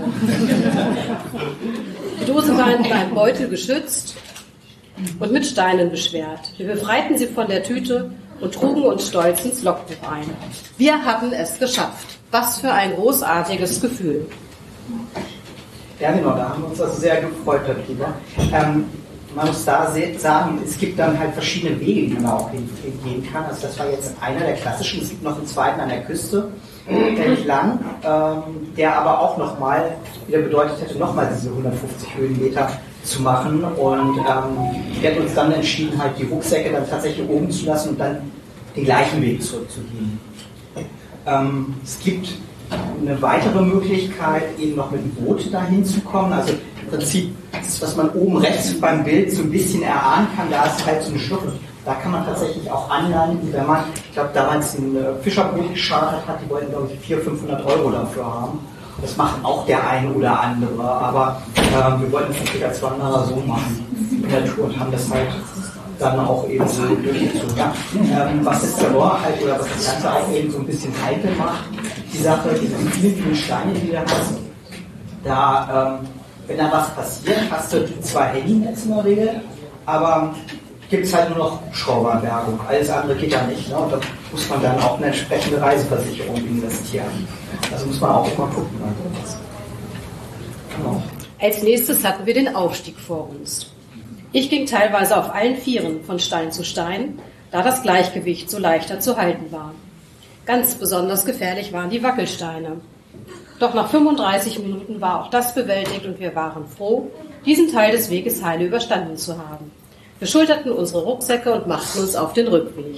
Die Dose war in einem Beutel geschützt und mit Steinen beschwert. Wir befreiten sie von der Tüte und trugen uns stolz ins Logbuch ein. Wir hatten es geschafft. Was für ein großartiges Gefühl. Ja, genau, da haben wir uns also sehr gefreut darüber. Man muss da sagen, es gibt dann halt verschiedene Wege, die man auch hingehen kann. Also das war jetzt einer der klassischen. Es gibt noch einen zweiten an der Küste, entlang, der aber auch nochmal wieder bedeutet hätte, nochmal diese 150 Höhenmeter zu machen. Und wir hatten uns dann entschieden, halt die Rucksäcke dann tatsächlich oben zu lassen und dann den gleichen Weg zurückzugehen. Es gibt eine weitere Möglichkeit, eben noch mit dem Boot dahin zu kommen. Also im Prinzip, das, was man oben rechts beim Bild so ein bisschen erahnen kann, da ist halt so eine Schlucht. Da kann man tatsächlich auch anlanden, wenn man, ich glaube, damals ein Fischerboot geschartert hat, die wollten, glaube ich, 400-500 € dafür haben. Das macht auch der ein oder andere, aber wir wollten es natürlich als Wanderer so machen in der Tour und haben das halt dann auch eben so durchgezogen. Ja, was das Terror halt oder was das Ganze auch eben so ein bisschen heikel macht, die Sache, diese vielen Steine, die du hast, da, wenn da was passiert, hast du zwar Handynetz in der Regel, aber gibt es halt nur noch Hubschrauberbergung. Alles andere geht ja nicht. Ne? Und da muss man dann auch eine entsprechende Reiseversicherung investieren. Also muss man auch immer gucken. Genau. Als nächstes hatten wir den Aufstieg vor uns. Ich ging teilweise auf allen Vieren von Stein zu Stein, da das Gleichgewicht so leichter zu halten war. Ganz besonders gefährlich waren die Wackelsteine. Doch nach 35 Minuten war auch das bewältigt und wir waren froh, diesen Teil des Weges heile überstanden zu haben. Wir schulterten unsere Rucksäcke und machten uns auf den Rückweg.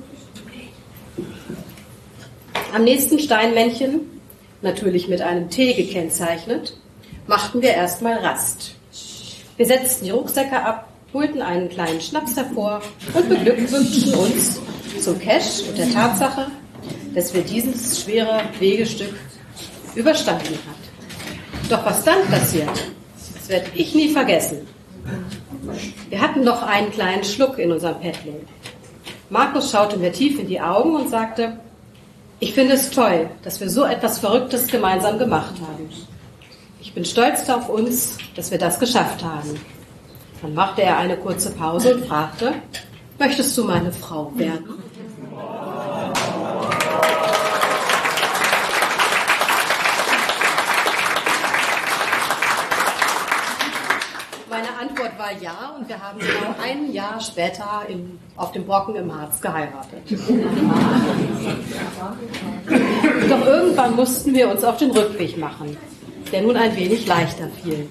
Am nächsten Steinmännchen, natürlich mit einem T gekennzeichnet, machten wir erstmal Rast. Wir setzten die Rucksäcke ab, holten einen kleinen Schnaps hervor und beglückwünschten uns zum Cache und der Tatsache, dass wir dieses schwere Wegestück überstanden hat. Doch was dann passiert, das werde ich nie vergessen. Wir hatten noch einen kleinen Schluck in unserem Päckchen. Markus schaute mir tief in die Augen und sagte, ich finde es toll, dass wir so etwas Verrücktes gemeinsam gemacht haben. Ich bin stolz auf uns, dass wir das geschafft haben. Dann machte er eine kurze Pause und fragte, möchtest du meine Frau werden? Meine Antwort war ja und wir haben genau ein Jahr später auf dem Brocken im Harz geheiratet. Doch irgendwann mussten wir uns auf den Rückweg machen, der nun ein wenig leichter fiel.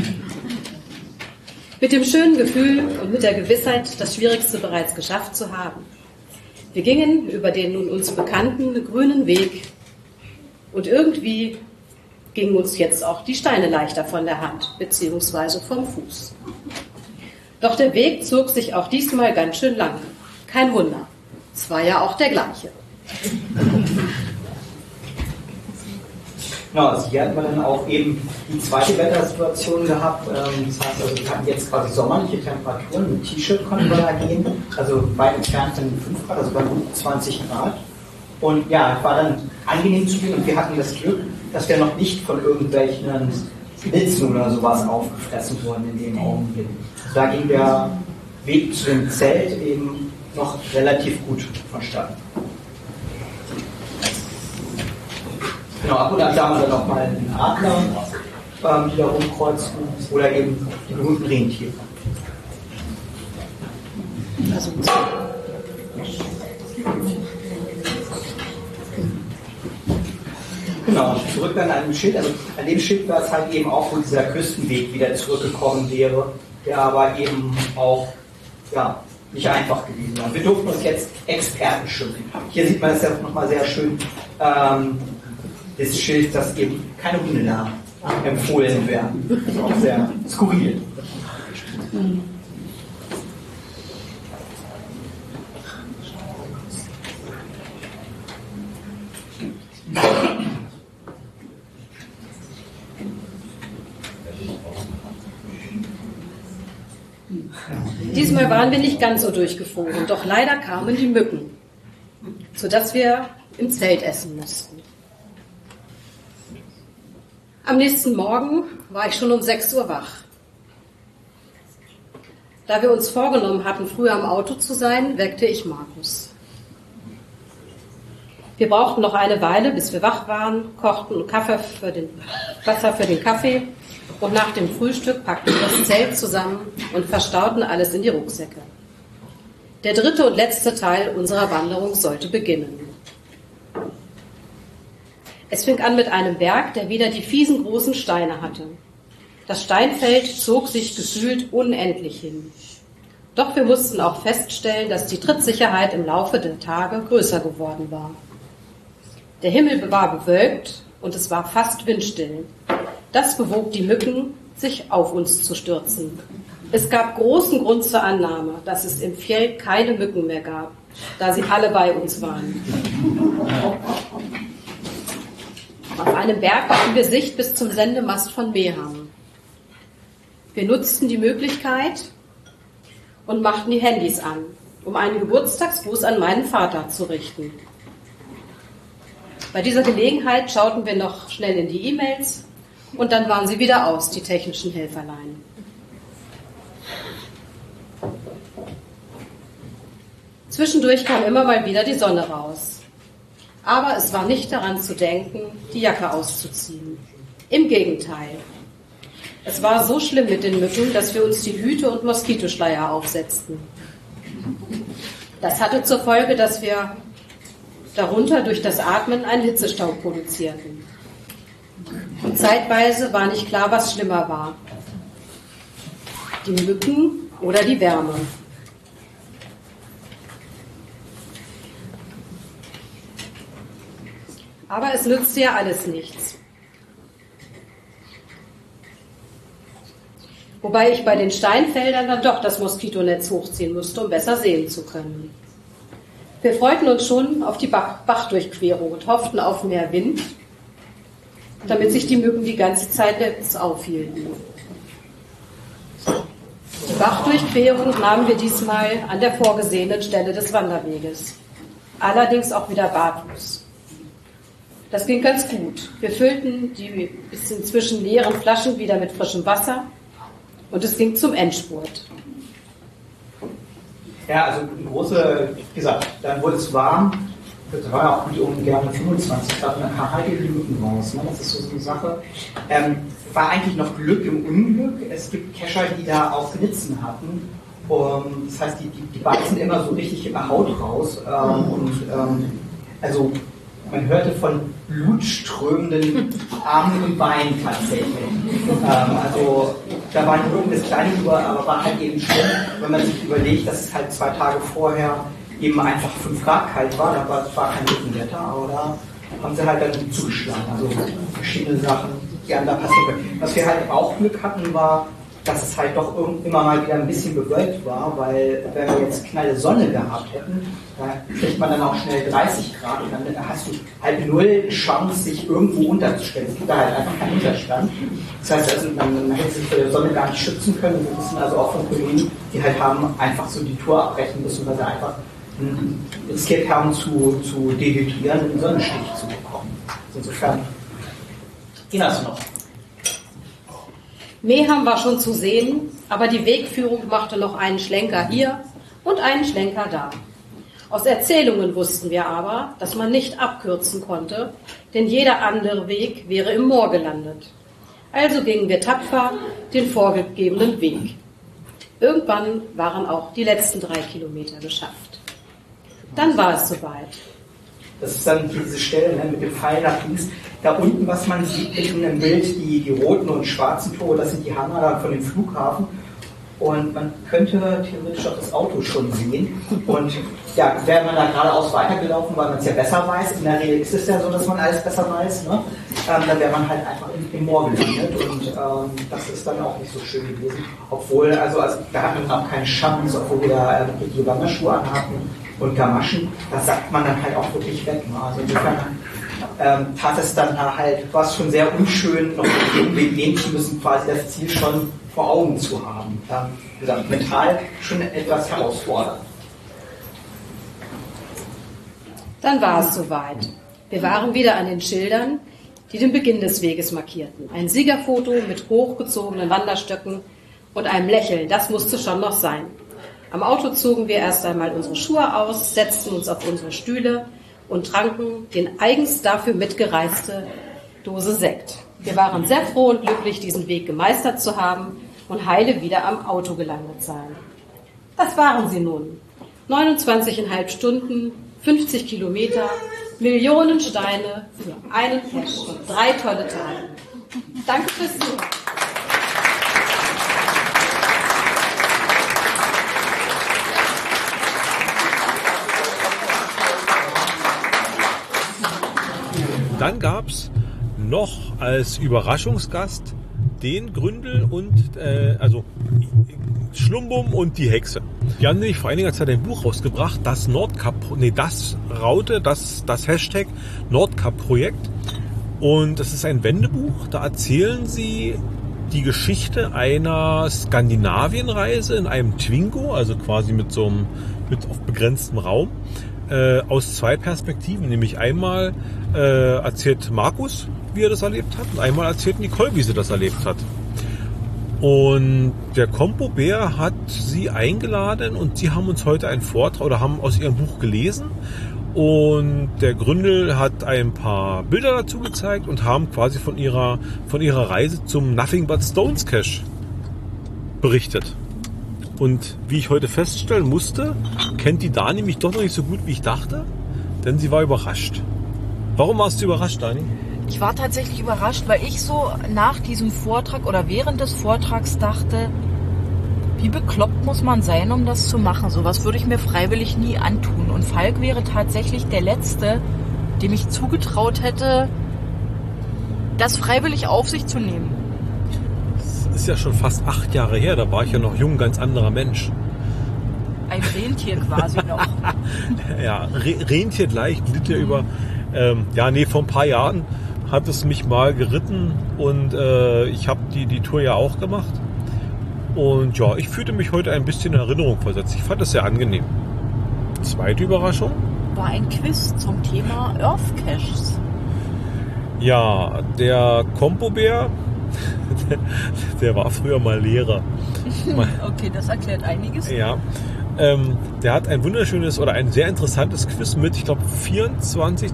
Mit dem schönen Gefühl und mit der Gewissheit, das Schwierigste bereits geschafft zu haben. Wir gingen über den nun uns bekannten grünen Weg und irgendwie gingen uns jetzt auch die Steine leichter von der Hand bzw. vom Fuß. Doch der Weg zog sich auch diesmal ganz schön lang. Kein Wunder, es war ja auch der gleiche. Genau, also hier hatten wir dann auch eben die zweite Wettersituation gehabt. Das heißt, also wir hatten jetzt quasi sommerliche Temperaturen. Mit T-Shirt konnten wir da gehen, also weit entfernt von 5 Grad, also bei gut 20 Grad. Und ja, es war dann angenehm zu gehen und wir hatten das Glück, dass wir noch nicht von irgendwelchen Blitzen oder sowas aufgefressen wurden in dem Augenblick. Da ging der Weg zu dem Zelt eben noch relativ gut vonstatten. Genau, ab und an sah man dann auch mal einen Adler, die da rumkreuzen, oder eben die berühmten Rentiere. Also, genau, zurück dann an dem Schild. Also an dem Schild war es halt eben auch, wo dieser Küstenweg wieder zurückgekommen wäre, der aber eben auch nicht einfach gewesen war. Wir durften uns jetzt Experten schimpfen. Hier sieht man es ja nochmal sehr schön, das Schild, dass eben keine Hunde da empfohlen werden. Das ist auch sehr skurril. Diesmal waren wir nicht ganz so durchgefroren, doch leider kamen die Mücken, sodass wir im Zelt essen mussten. Am nächsten Morgen war ich schon um 6 Uhr wach. Da wir uns vorgenommen hatten, früher am Auto zu sein, weckte ich Markus. Wir brauchten noch eine Weile, bis wir wach waren, kochten Wasser für den Kaffee und nach dem Frühstück packten wir das Zelt zusammen und verstauten alles in die Rucksäcke. Der dritte und letzte Teil unserer Wanderung sollte beginnen. Es fing an mit einem Berg, der wieder die fiesen großen Steine hatte. Das Steinfeld zog sich gefühlt unendlich hin. Doch wir mussten auch feststellen, dass die Trittsicherheit im Laufe der Tage größer geworden war. Der Himmel war bewölkt und es war fast windstill. Das bewog die Mücken, sich auf uns zu stürzen. Es gab großen Grund zur Annahme, dass es im Fjell keine Mücken mehr gab, da sie alle bei uns waren. Auf einem Berg hatten wir Sicht bis zum Sendemast von Meham. Wir nutzten die Möglichkeit und machten die Handys an, um einen Geburtstagsgruß an meinen Vater zu richten. Bei dieser Gelegenheit schauten wir noch schnell in die E-Mails und dann waren sie wieder aus, die technischen Helferlein. Zwischendurch kam immer mal wieder die Sonne raus. Aber es war nicht daran zu denken, die Jacke auszuziehen. Im Gegenteil. Es war so schlimm mit den Mücken, dass wir uns die Hüte und Moskitoschleier aufsetzten. Das hatte zur Folge, dass wir darunter durch das Atmen einen Hitzestau produzierten. Und zeitweise war nicht klar, was schlimmer war. Die Mücken oder die Wärme. Aber es nützte ja alles nichts. Wobei ich bei den Steinfeldern dann doch das Moskitonetz hochziehen musste, um besser sehen zu können. Wir freuten uns schon auf die Bachdurchquerung und hofften auf mehr Wind, damit sich die Mücken die ganze Zeit jetzt aufhielten. Die Bachdurchquerung nahmen wir diesmal an der vorgesehenen Stelle des Wanderweges. Allerdings auch wieder barfuß. Das ging ganz gut. Wir füllten die bis inzwischen leeren Flaschen wieder mit frischem Wasser und es ging zum Endspurt. Ja, also eine große, wie gesagt, dann wurde es warm. Das war ja auch gut um gerne 25 Grad und dann kam halt die Mücken raus. Ne? Das ist so eine Sache. War eigentlich noch Glück im Unglück. Es gibt Kescher, die da auch Ritzen hatten. Das heißt, die beißen immer so richtig in der Haut raus. Also man hörte von blutströmenden Armen und Beinen tatsächlich. Also da war nur das kleine über, aber war halt eben schlimm, wenn man sich überlegt, dass es halt 2 Tage vorher eben einfach 5 Grad kalt war, da war kein Rückenwetter, aber da haben sie halt dann zugeschlagen. Also verschiedene Sachen, die einem da passieren können. Was wir halt auch Glück hatten, war, dass es halt doch immer mal wieder ein bisschen bewölkt war, weil wenn wir jetzt knalle Sonne gehabt hätten, da kriegt man dann auch schnell 30 Grad und dann hast du halt null Chance, sich irgendwo unterzustellen. Es gibt da halt einfach keinen Unterstand. Das heißt, also, man hätte sich vor der Sonne gar nicht schützen können. Wir wissen also auch von Kollegen, die halt haben einfach so die Tour abbrechen müssen, weil sie einfach riskiert haben, zu dehydrieren und einen Sonnenstich zu bekommen. Insofern ging das noch. Meham war schon zu sehen, aber die Wegführung machte noch einen Schlenker hier und einen Schlenker da. Aus Erzählungen wussten wir aber, dass man nicht abkürzen konnte, denn jeder andere Weg wäre im Moor gelandet. Also gingen wir tapfer den vorgegebenen Weg. Irgendwann waren auch die letzten 3 Kilometer geschafft. Dann war es soweit. Das ist dann diese Stelle, ne, mit dem Pfeil nach links. Da unten, was man sieht in dem Bild, die roten und schwarzen Tore, das sind die Hangar von dem Flughafen. Und man könnte theoretisch auch das Auto schon sehen. Und ja, wäre man da geradeaus weitergelaufen, weil man es ja besser weiß. In der Regel ist es ja so, dass man alles besser weiß. Ne? Dann wäre man halt einfach im Moor gelandet. Und das ist dann auch nicht so schön gewesen. Obwohl, also da hatten wir auch keine Chance, obwohl wir da die Wanderschuhe anhatten und Gamaschen. Da sagt man dann halt auch wirklich weg. Ne? Also insofern tat es dann halt, war es schon sehr unschön, noch den Weg nehmen zu müssen, quasi das Ziel schon vor Augen zu haben. Wie gesagt, mental schon etwas herausfordernd. Dann war es soweit. Wir waren wieder an den Schildern, die den Beginn des Weges markierten. Ein Siegerfoto mit hochgezogenen Wanderstöcken und einem Lächeln, das musste schon noch sein. Am Auto zogen wir erst einmal unsere Schuhe aus, setzten uns auf unsere Stühle und tranken den eigens dafür mitgereiste Dose Sekt. Wir waren sehr froh und glücklich, diesen Weg gemeistert zu haben und heile wieder am Auto gelandet sein. Das waren sie nun. 29,5 Stunden, 50 Kilometer, Millionen Steine für einen Cache und 3 tolle Tage. Danke fürs Zuhören. Dann gab es noch als Überraschungsgast den Gründel und also Schlumbum und die Hexe. Die haben nämlich vor einiger Zeit ein Buch rausgebracht, das Hashtag Nordkap-Projekt. Und das ist ein Wendebuch, da erzählen sie die Geschichte einer Skandinavienreise in einem Twingo, also quasi mit auf begrenztem Raum, aus zwei Perspektiven. Nämlich einmal erzählt Markus, wie er das erlebt hat, und einmal erzählt Nicole, wie sie das erlebt hat. Und der Compo Bär hat sie eingeladen und sie haben uns heute einen Vortrag oder haben aus ihrem Buch gelesen. Und der Gründel hat ein paar Bilder dazu gezeigt und haben quasi von ihrer Reise zum Nothing But Stones Cache berichtet. Und wie ich heute feststellen musste, kennt die Dani mich doch noch nicht so gut, wie ich dachte, denn sie war überrascht. Warum warst du überrascht, Dani? Ich war tatsächlich überrascht, weil ich so nach diesem Vortrag oder während des Vortrags dachte, wie bekloppt muss man sein, um das zu machen? Sowas würde ich mir freiwillig nie antun. Und Falk wäre tatsächlich der Letzte, dem ich zugetraut hätte, das freiwillig auf sich zu nehmen. Das ist ja schon fast 8 Jahre her, da war ich ja noch jung, ganz anderer Mensch. Ein Rentier quasi noch. Ja, Rentier gleich, glitt ja über... vor ein paar Jahren hat es mich mal geritten und ich habe die Tour ja auch gemacht. Und ja, ich fühlte mich heute ein bisschen in Erinnerung versetzt. Ich fand das sehr angenehm. Zweite Überraschung? War ein Quiz zum Thema Earth Caches. Ja, der Compo Bär, der war früher mal Lehrer. Okay, das erklärt einiges. Ja. Der hat ein wunderschönes oder ein sehr interessantes Quiz mit, ich glaube, 22.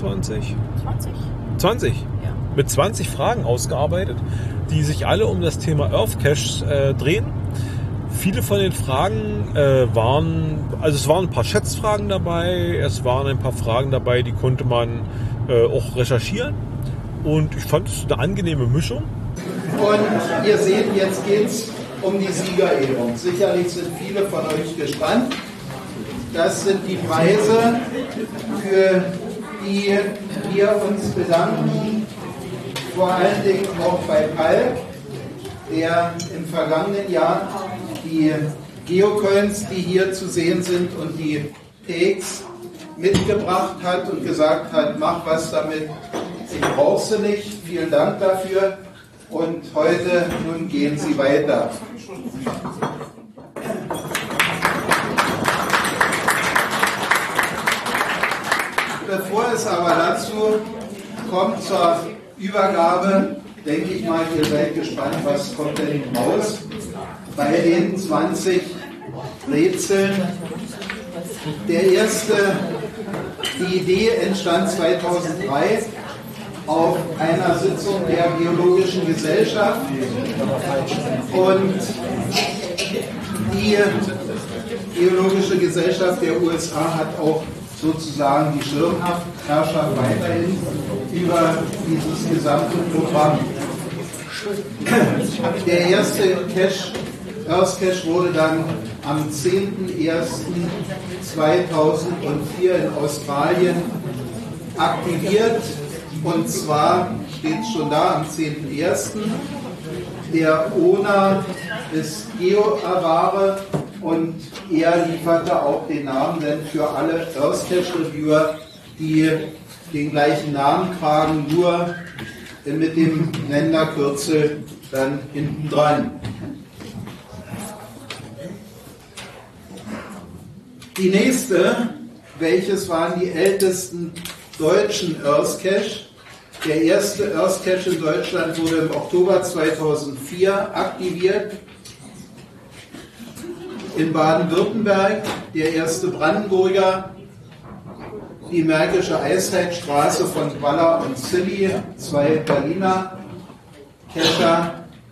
20? Ja. Mit 20 Fragen ausgearbeitet, die sich alle um das Thema Earth Caches drehen. Viele von den Fragen es waren ein paar Schätzfragen dabei, es waren ein paar Fragen dabei, die konnte man auch recherchieren. Und ich fand es eine angenehme Mischung. Und ihr seht, jetzt geht's um die Siegerehrung. Sicherlich sind viele von euch gespannt. Das sind die Preise, für die wir uns bedanken. Vor allen Dingen auch bei Falk, der im vergangenen Jahr die Geocoins, die hier zu sehen sind, und die PX mitgebracht hat und gesagt hat, mach was damit, ich brauche sie nicht. Vielen Dank dafür. Und heute, nun gehen sie weiter. Bevor es aber dazu kommt zur Übergabe, denke ich mal, ihr seid gespannt, was kommt denn raus bei den 20 Rätseln. Die Idee entstand 2003 auf einer Sitzung der Geologischen Gesellschaft, und die Geologische Gesellschaft der USA hat auch sozusagen die Schirmherrschaft weiterhin über dieses gesamte Programm. Der erste Earth Cache wurde dann am 10.01.2004 in Australien aktiviert. Und zwar steht es schon da am 10.01. Der Owner ist GeoAware und er lieferte auch den Namen denn für alle Earth Cache Reviewer, die den gleichen Namen tragen, nur mit dem Länderkürzel dann hinten dran. Die nächste, welches waren die ältesten deutschen Earth Cache? Der erste Earth Cache in Deutschland wurde im Oktober 2004 aktiviert. In Baden-Württemberg der erste Brandenburger, die Märkische Eisheitstraße von Waller und Silly, 2 Berliner Cacher.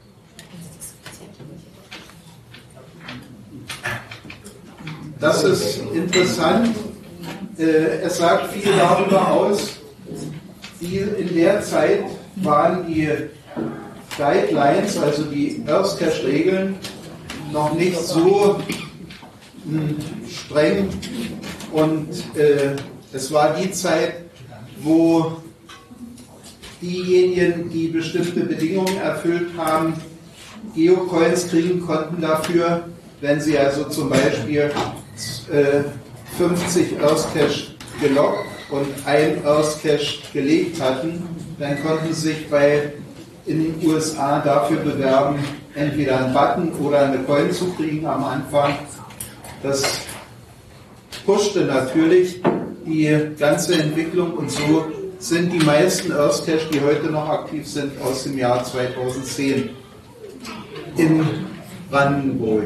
Das ist interessant. Es sagt viel darüber aus, in der Zeit waren die Guidelines, also die Earth Cache Regeln, noch nicht so streng, und es war die Zeit, wo diejenigen, die bestimmte Bedingungen erfüllt haben, Geocoins kriegen konnten dafür. Wenn Sie also zum Beispiel 50 Earth Cache gelockt und ein Earth Cache gelegt hatten, dann konnten Sie sich in den USA dafür bewerben, entweder einen Button oder eine Coin zu kriegen am Anfang. Das pushte natürlich die ganze Entwicklung und so sind die meisten Earth Cache, die heute noch aktiv sind, aus dem Jahr 2010 in Brandenburg.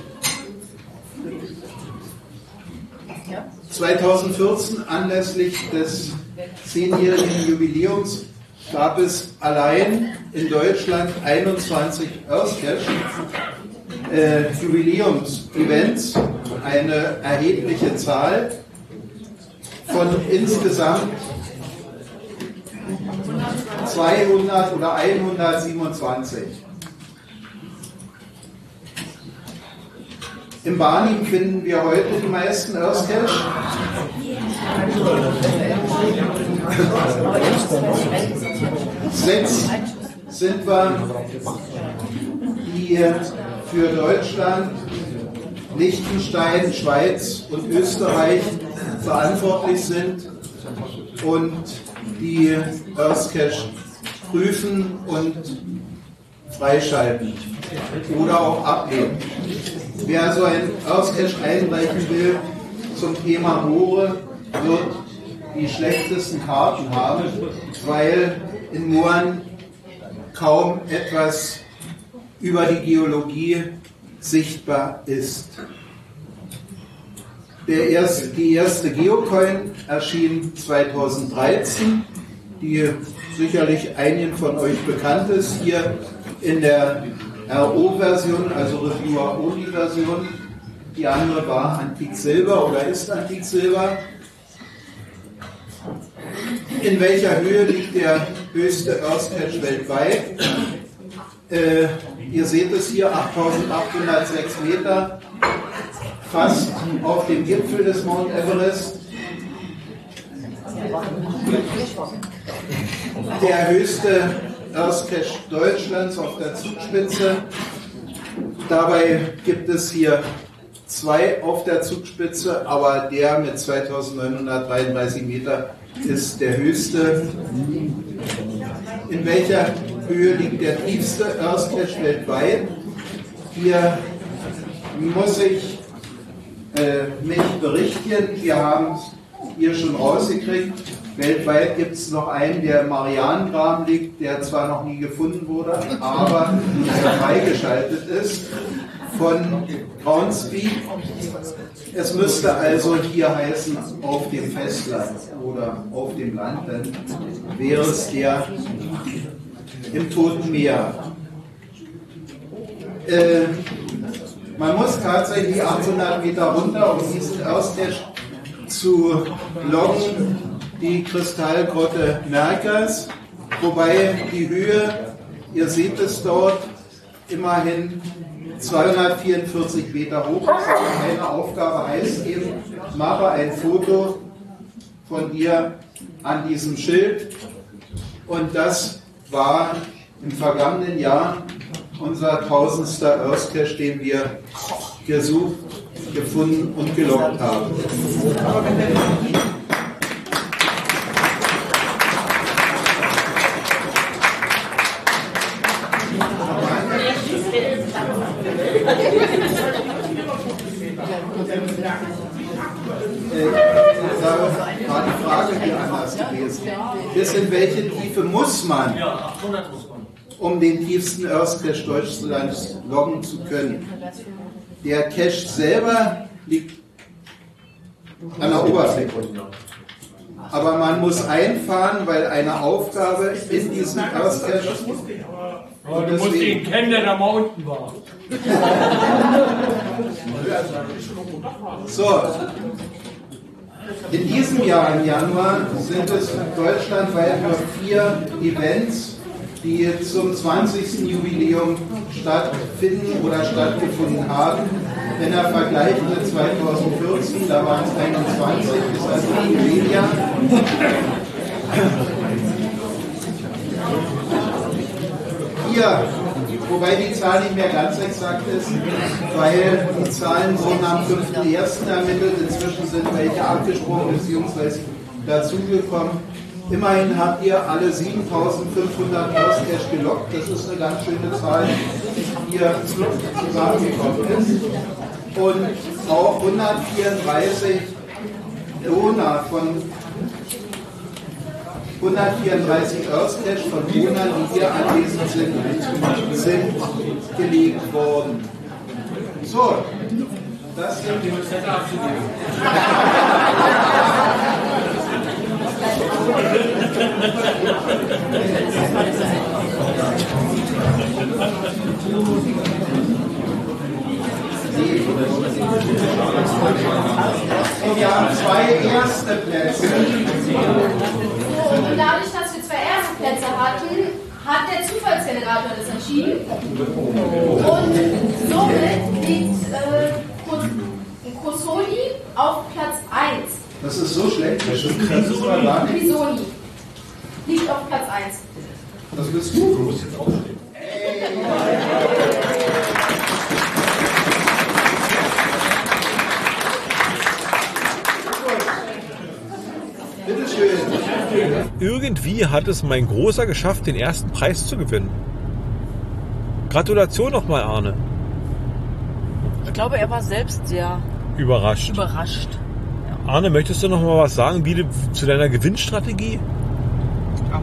2014, anlässlich des 10-jährigen Jubiläums, gab es allein in Deutschland 21 Earth Cache Jubiläums-Events, eine erhebliche Zahl von insgesamt 200 oder 127. Im Barnim finden wir heute die meisten Earth Cache. Sechs sind wir, die für Deutschland, Liechtenstein, Schweiz und Österreich verantwortlich sind und die Earth Cache prüfen und freischalten oder auch ablehnen. Wer so ein Earth Cache einreichen will zum Thema Moore, wird die schlechtesten Karten haben, weil in Mooren kaum etwas über die Geologie sichtbar ist. Die erste Geocoin erschien 2013, die sicherlich einigen von euch bekannt ist, hier in der RO-Version, also Reviewer-Only-Version. Die andere war Antik Silber oder ist Antik Silber. In welcher Höhe liegt der höchste Earth Cache weltweit? Ihr seht es hier, 8806 Meter, fast auf dem Gipfel des Mount Everest. Der höchste Earth Cache Deutschlands auf der Zugspitze. Dabei gibt es hier zwei auf der Zugspitze, aber der mit 2933 Meter ist der höchste. In welcher Höhe liegt der tiefste Earth Cache weltweit? Hier muss ich mich berichtigen. Wir haben hier schon rausgekriegt. Weltweit gibt es noch einen, der im Marianengraben liegt, der zwar noch nie gefunden wurde, aber freigeschaltet ist von Groundspeak. Es müsste also hier heißen, auf dem Festland oder auf dem Land, dann wäre es der im Toten Meer. Man muss tatsächlich 800 Meter runter, um diesen Earth Cache zu loggen, die Kristallgrotte Merkers, wobei die Höhe, ihr seht es dort, immerhin 244 Meter hoch ist. Eine Aufgabe heißt eben, mache ein Foto von dir an diesem Schild, und das war im vergangenen Jahr unser 1000. Earth Cache, den wir gesucht, gefunden und gelockt haben. Da war die Frage hier anders gewesen. Bis in welche Tiefe muss man, um den tiefsten Earth Cache Deutschlands loggen zu können? Der Cache selber liegt an der Oberfläche. Aber man muss einfahren, weil eine Aufgabe in diesem Earth Cache. Aber du musst ihn kennen, der da mal unten war. So, in diesem Jahr im Januar sind es deutschlandweit nur 4 Events, die zum 20. Jubiläum stattfinden oder stattgefunden haben. Wenn er vergleicht mit 2014, da waren es 21, ist also weniger. Hier wobei die Zahl nicht mehr ganz exakt ist, weil die Zahlen wurden am 5.1. ermittelt, inzwischen sind welche abgesprungen bzw. dazugekommen. Immerhin habt ihr alle 7.500 Earthcache gelockt, das ist eine ganz schöne Zahl, die hier zusammengekommen ist. Und auch 134 Donor von 134 Earthcache von Donor, die hier anwesend sind gelegt worden. So, das sind die und wir haben 2 erste Plätze. Und dadurch, dass wir 2 erste Plätze hatten, hat der Zufallsgenerator das entschieden. Und somit liegt Kosoli auf Platz 1. Das ist so schlecht, das ist mal wahr. Bisoni liegt auf Platz 1. Das bist du. Du musst jetzt aufstehen. Bitteschön. Irgendwie hat es mein Großer geschafft, den ersten Preis zu gewinnen. Gratulation nochmal, Arne. Ich glaube, er war selbst sehr Überrascht. Arne, möchtest du noch mal was sagen zu deiner Gewinnstrategie? Ja.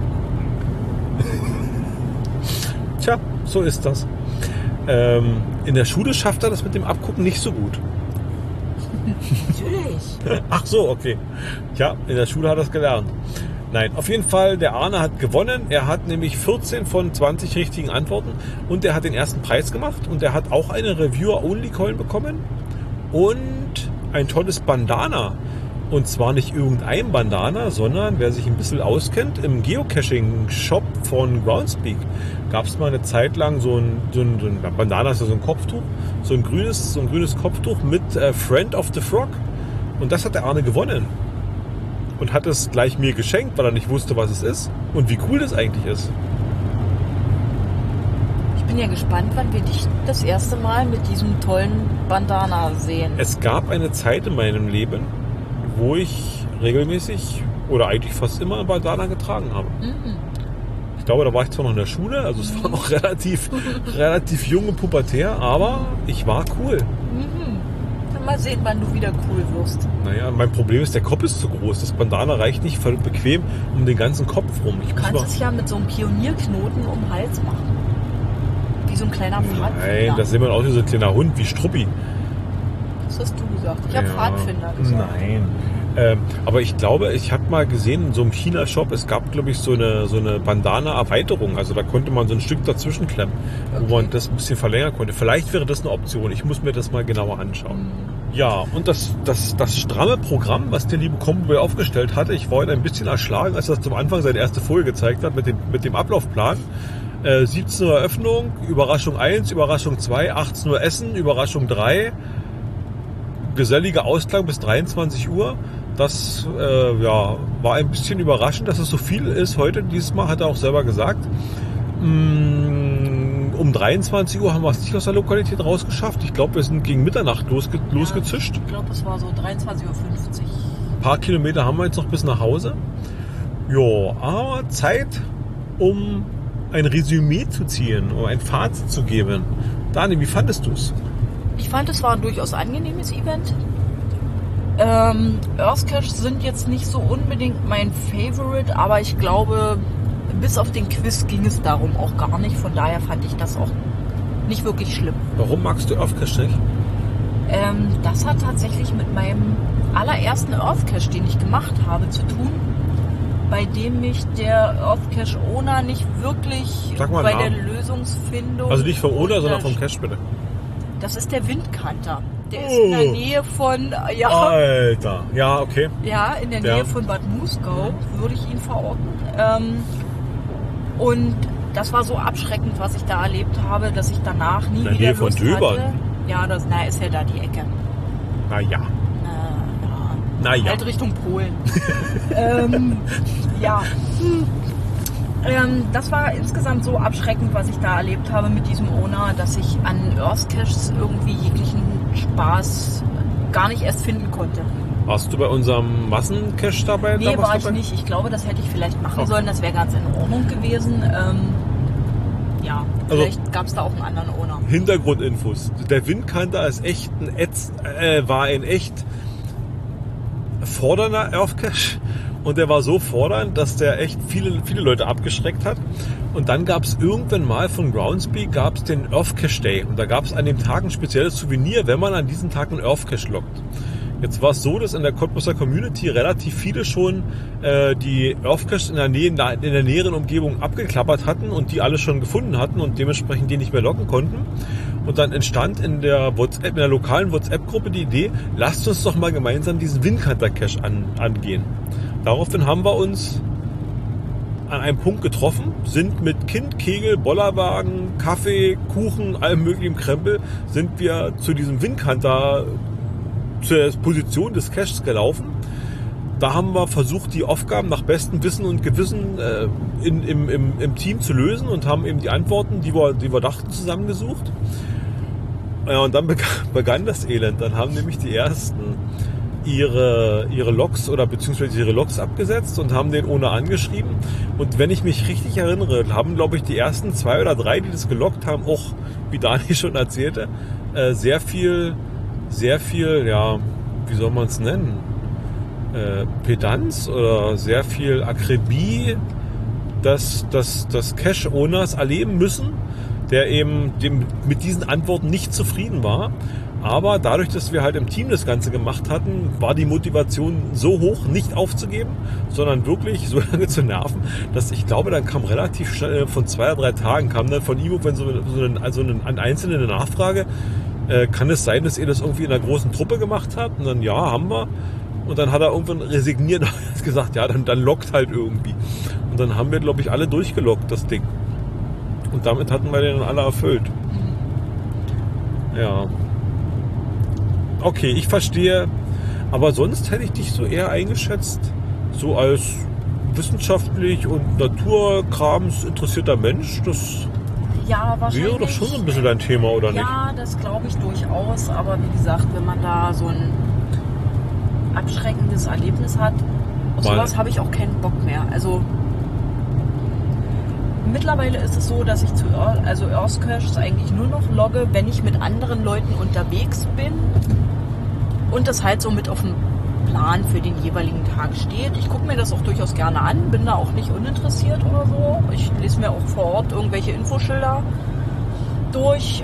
Tja, so ist das. In der Schule schafft er das mit dem Abgucken nicht so gut. Natürlich. Ach so, okay. Ja, in der Schule hat er es gelernt. Nein, auf jeden Fall, der Arne hat gewonnen. Er hat nämlich 14 von 20 richtigen Antworten und er hat den ersten Preis gemacht und er hat auch eine Reviewer-Only-Coin bekommen und ein tolles Bandana. Und zwar nicht irgendein Bandana, sondern wer sich ein bisschen auskennt, im Geocaching-Shop von Groundspeak gab es mal eine Zeit lang so ein Bandana, ist ja so ein Kopftuch, so ein grünes Kopftuch mit Friend of the Frog. Und das hat der Arne gewonnen. Und hat es gleich mir geschenkt, weil er nicht wusste, was es ist und wie cool das eigentlich ist. Ich bin ja gespannt, wann wir dich das erste Mal mit diesem tollen Bandana sehen. Es gab eine Zeit in meinem Leben, wo ich regelmäßig oder eigentlich fast immer ein Bandana getragen habe. Mhm. Ich glaube, da war ich zwar noch in der Schule, also es war noch relativ jung und pubertär, aber ich war cool. Mhm. Mal sehen, wann du wieder cool wirst. Naja, mein Problem ist, der Kopf ist zu groß. Das Bandana reicht nicht voll bequem um den ganzen Kopf rum. Du kannst es ja mit so einem Pionierknoten um den Hals machen. Wie so ein kleiner Pfadfinder. Nein, das sieht man aus wie so ein kleiner Hund, wie Struppi. Das hast du gesagt. Ich habe Pfadfinder gesagt. Nein. Aber ich glaube, ich habe mal gesehen in so einem China-Shop, es gab, glaube ich, so eine Bandana-Erweiterung. Also da konnte man so ein Stück dazwischen klemmen, wo man das ein bisschen verlängern konnte. Vielleicht wäre das eine Option. Ich muss mir das mal genauer anschauen. Ja, und das stramme Programm, was der liebe Combo aufgestellt hatte, ich war heute ein bisschen erschlagen, als er zum Anfang seine erste Folie gezeigt hat mit dem Ablaufplan. 17 Uhr Eröffnung, Überraschung 1, Überraschung 2, 18 Uhr Essen, Überraschung 3, geselliger Ausklang bis 23 Uhr. Das war ein bisschen überraschend, dass es so viel ist heute. Dieses Mal hat er auch selber gesagt. Um 23 Uhr haben wir es nicht aus der Lokalität rausgeschafft. Ich glaube, wir sind gegen Mitternacht losgezischt. Ich glaube, es war so 23:50 Uhr. Ein paar Kilometer haben wir jetzt noch bis nach Hause. Ja, aber Zeit, um ein Resümee zu ziehen, um ein Fazit zu geben. Dani, wie fandest du es? Ich fand, es war ein durchaus angenehmes Event. Earthcache sind jetzt nicht so unbedingt mein Favorite, aber ich glaube, bis auf den Quiz ging es darum auch gar nicht. Von daher fand ich das auch nicht wirklich schlimm. Warum magst du Earthcache nicht? Das hat tatsächlich mit meinem allerersten Earthcache, den ich gemacht habe, zu tun, bei dem mich der Earthcache-Owner nicht wirklich bei der Lösungsfindung... Also nicht vom Owner, sondern vom Cache, bitte. Das ist der Windkanter. Der ist in der Nähe von... Alter, ja, okay. Ja, in der Nähe von Bad Muskau würde ich ihn verorten. Und das war so abschreckend, was ich da erlebt habe, dass ich danach nie wieder Nähe von Lust Döbern. hatte. Ja, das ist ja da die Ecke. Naja. Halt Richtung Polen. Ja. Das war insgesamt so abschreckend, was ich da erlebt habe mit diesem Owner, dass ich an Earth Caches irgendwie jeglichen Spaß gar nicht erst finden konnte. Warst du bei unserem Massencache dabei? Nee, war ich nicht. Ich glaube, das hätte ich vielleicht machen sollen. Das wäre ganz in Ordnung gewesen. Ja, vielleicht gab es da auch einen anderen Owner. Hintergrundinfos. Der Windkanter ist echt war ein echt fordernder Earth Cache. Und der war so fordernd, dass der echt viele Leute abgeschreckt hat. Und dann gab es irgendwann mal von Groundspeak den Earth Cache Day. Und da gab es an dem Tag ein spezielles Souvenir, wenn man an diesem Tag einen Earth Cache lockt. Jetzt war es so, dass in der Cottbuser Community relativ viele schon die Earth Caches in der näheren Umgebung abgeklappert hatten und die alle schon gefunden hatten und dementsprechend die nicht mehr locken konnten. Und dann entstand in der lokalen WhatsApp-Gruppe die Idee, lasst uns doch mal gemeinsam diesen Windkanter-Cache angehen. Daraufhin haben wir uns an einem Punkt getroffen, sind mit Kind, Kegel, Bollerwagen, Kaffee, Kuchen, allem möglichen Krempel, sind wir zu diesem Windkanter, zur Position des Caches gelaufen. Da haben wir versucht, die Aufgaben nach bestem Wissen und Gewissen im Team zu lösen und haben eben die Antworten, die wir dachten, zusammengesucht. Ja, und dann begann das Elend. Dann haben nämlich die ersten ihre Logs oder beziehungsweise ihre Logs abgesetzt und haben den ohne angeschrieben. Und wenn ich mich richtig erinnere, haben, glaube ich, die ersten 2 oder 3, die das geloggt haben, auch, wie Dani schon erzählte, sehr viel, ja, wie soll man es nennen? Pedanz oder sehr viel Akribie des Cache-Owners erleben müssen, der eben mit diesen Antworten nicht zufrieden war. Aber dadurch, dass wir halt im Team das Ganze gemacht hatten, war die Motivation so hoch, nicht aufzugeben, sondern wirklich so lange zu nerven, dass ich glaube, dann kam relativ schnell, von 2 oder 3 Tagen, kam dann von ihm eine einzelne Nachfrage, kann es sein, dass ihr das irgendwie in einer großen Truppe gemacht habt? Und dann, ja, haben wir. Und dann hat er irgendwann resigniert und gesagt, ja, dann lockt halt irgendwie. Und dann haben wir, glaube ich, alle durchgelockt, das Ding. Und damit hatten wir den dann alle erfüllt. Ja. Okay, ich verstehe. Aber sonst hätte ich dich so eher eingeschätzt, so als wissenschaftlich und naturkrams interessierter Mensch. Das wäre doch schon so ein bisschen dein Thema, oder nicht? Ja, das glaube ich durchaus. Aber wie gesagt, wenn man da so ein abschreckendes Erlebnis hat, auf sowas habe ich auch keinen Bock mehr. Also mittlerweile ist es so, dass ich Earth Caches eigentlich nur noch logge, wenn ich mit anderen Leuten unterwegs bin und das halt so mit auf dem Plan für den jeweiligen Tag steht. Ich gucke mir das auch durchaus gerne an, bin da auch nicht uninteressiert oder so. Ich lese mir auch vor Ort irgendwelche Infoschilder durch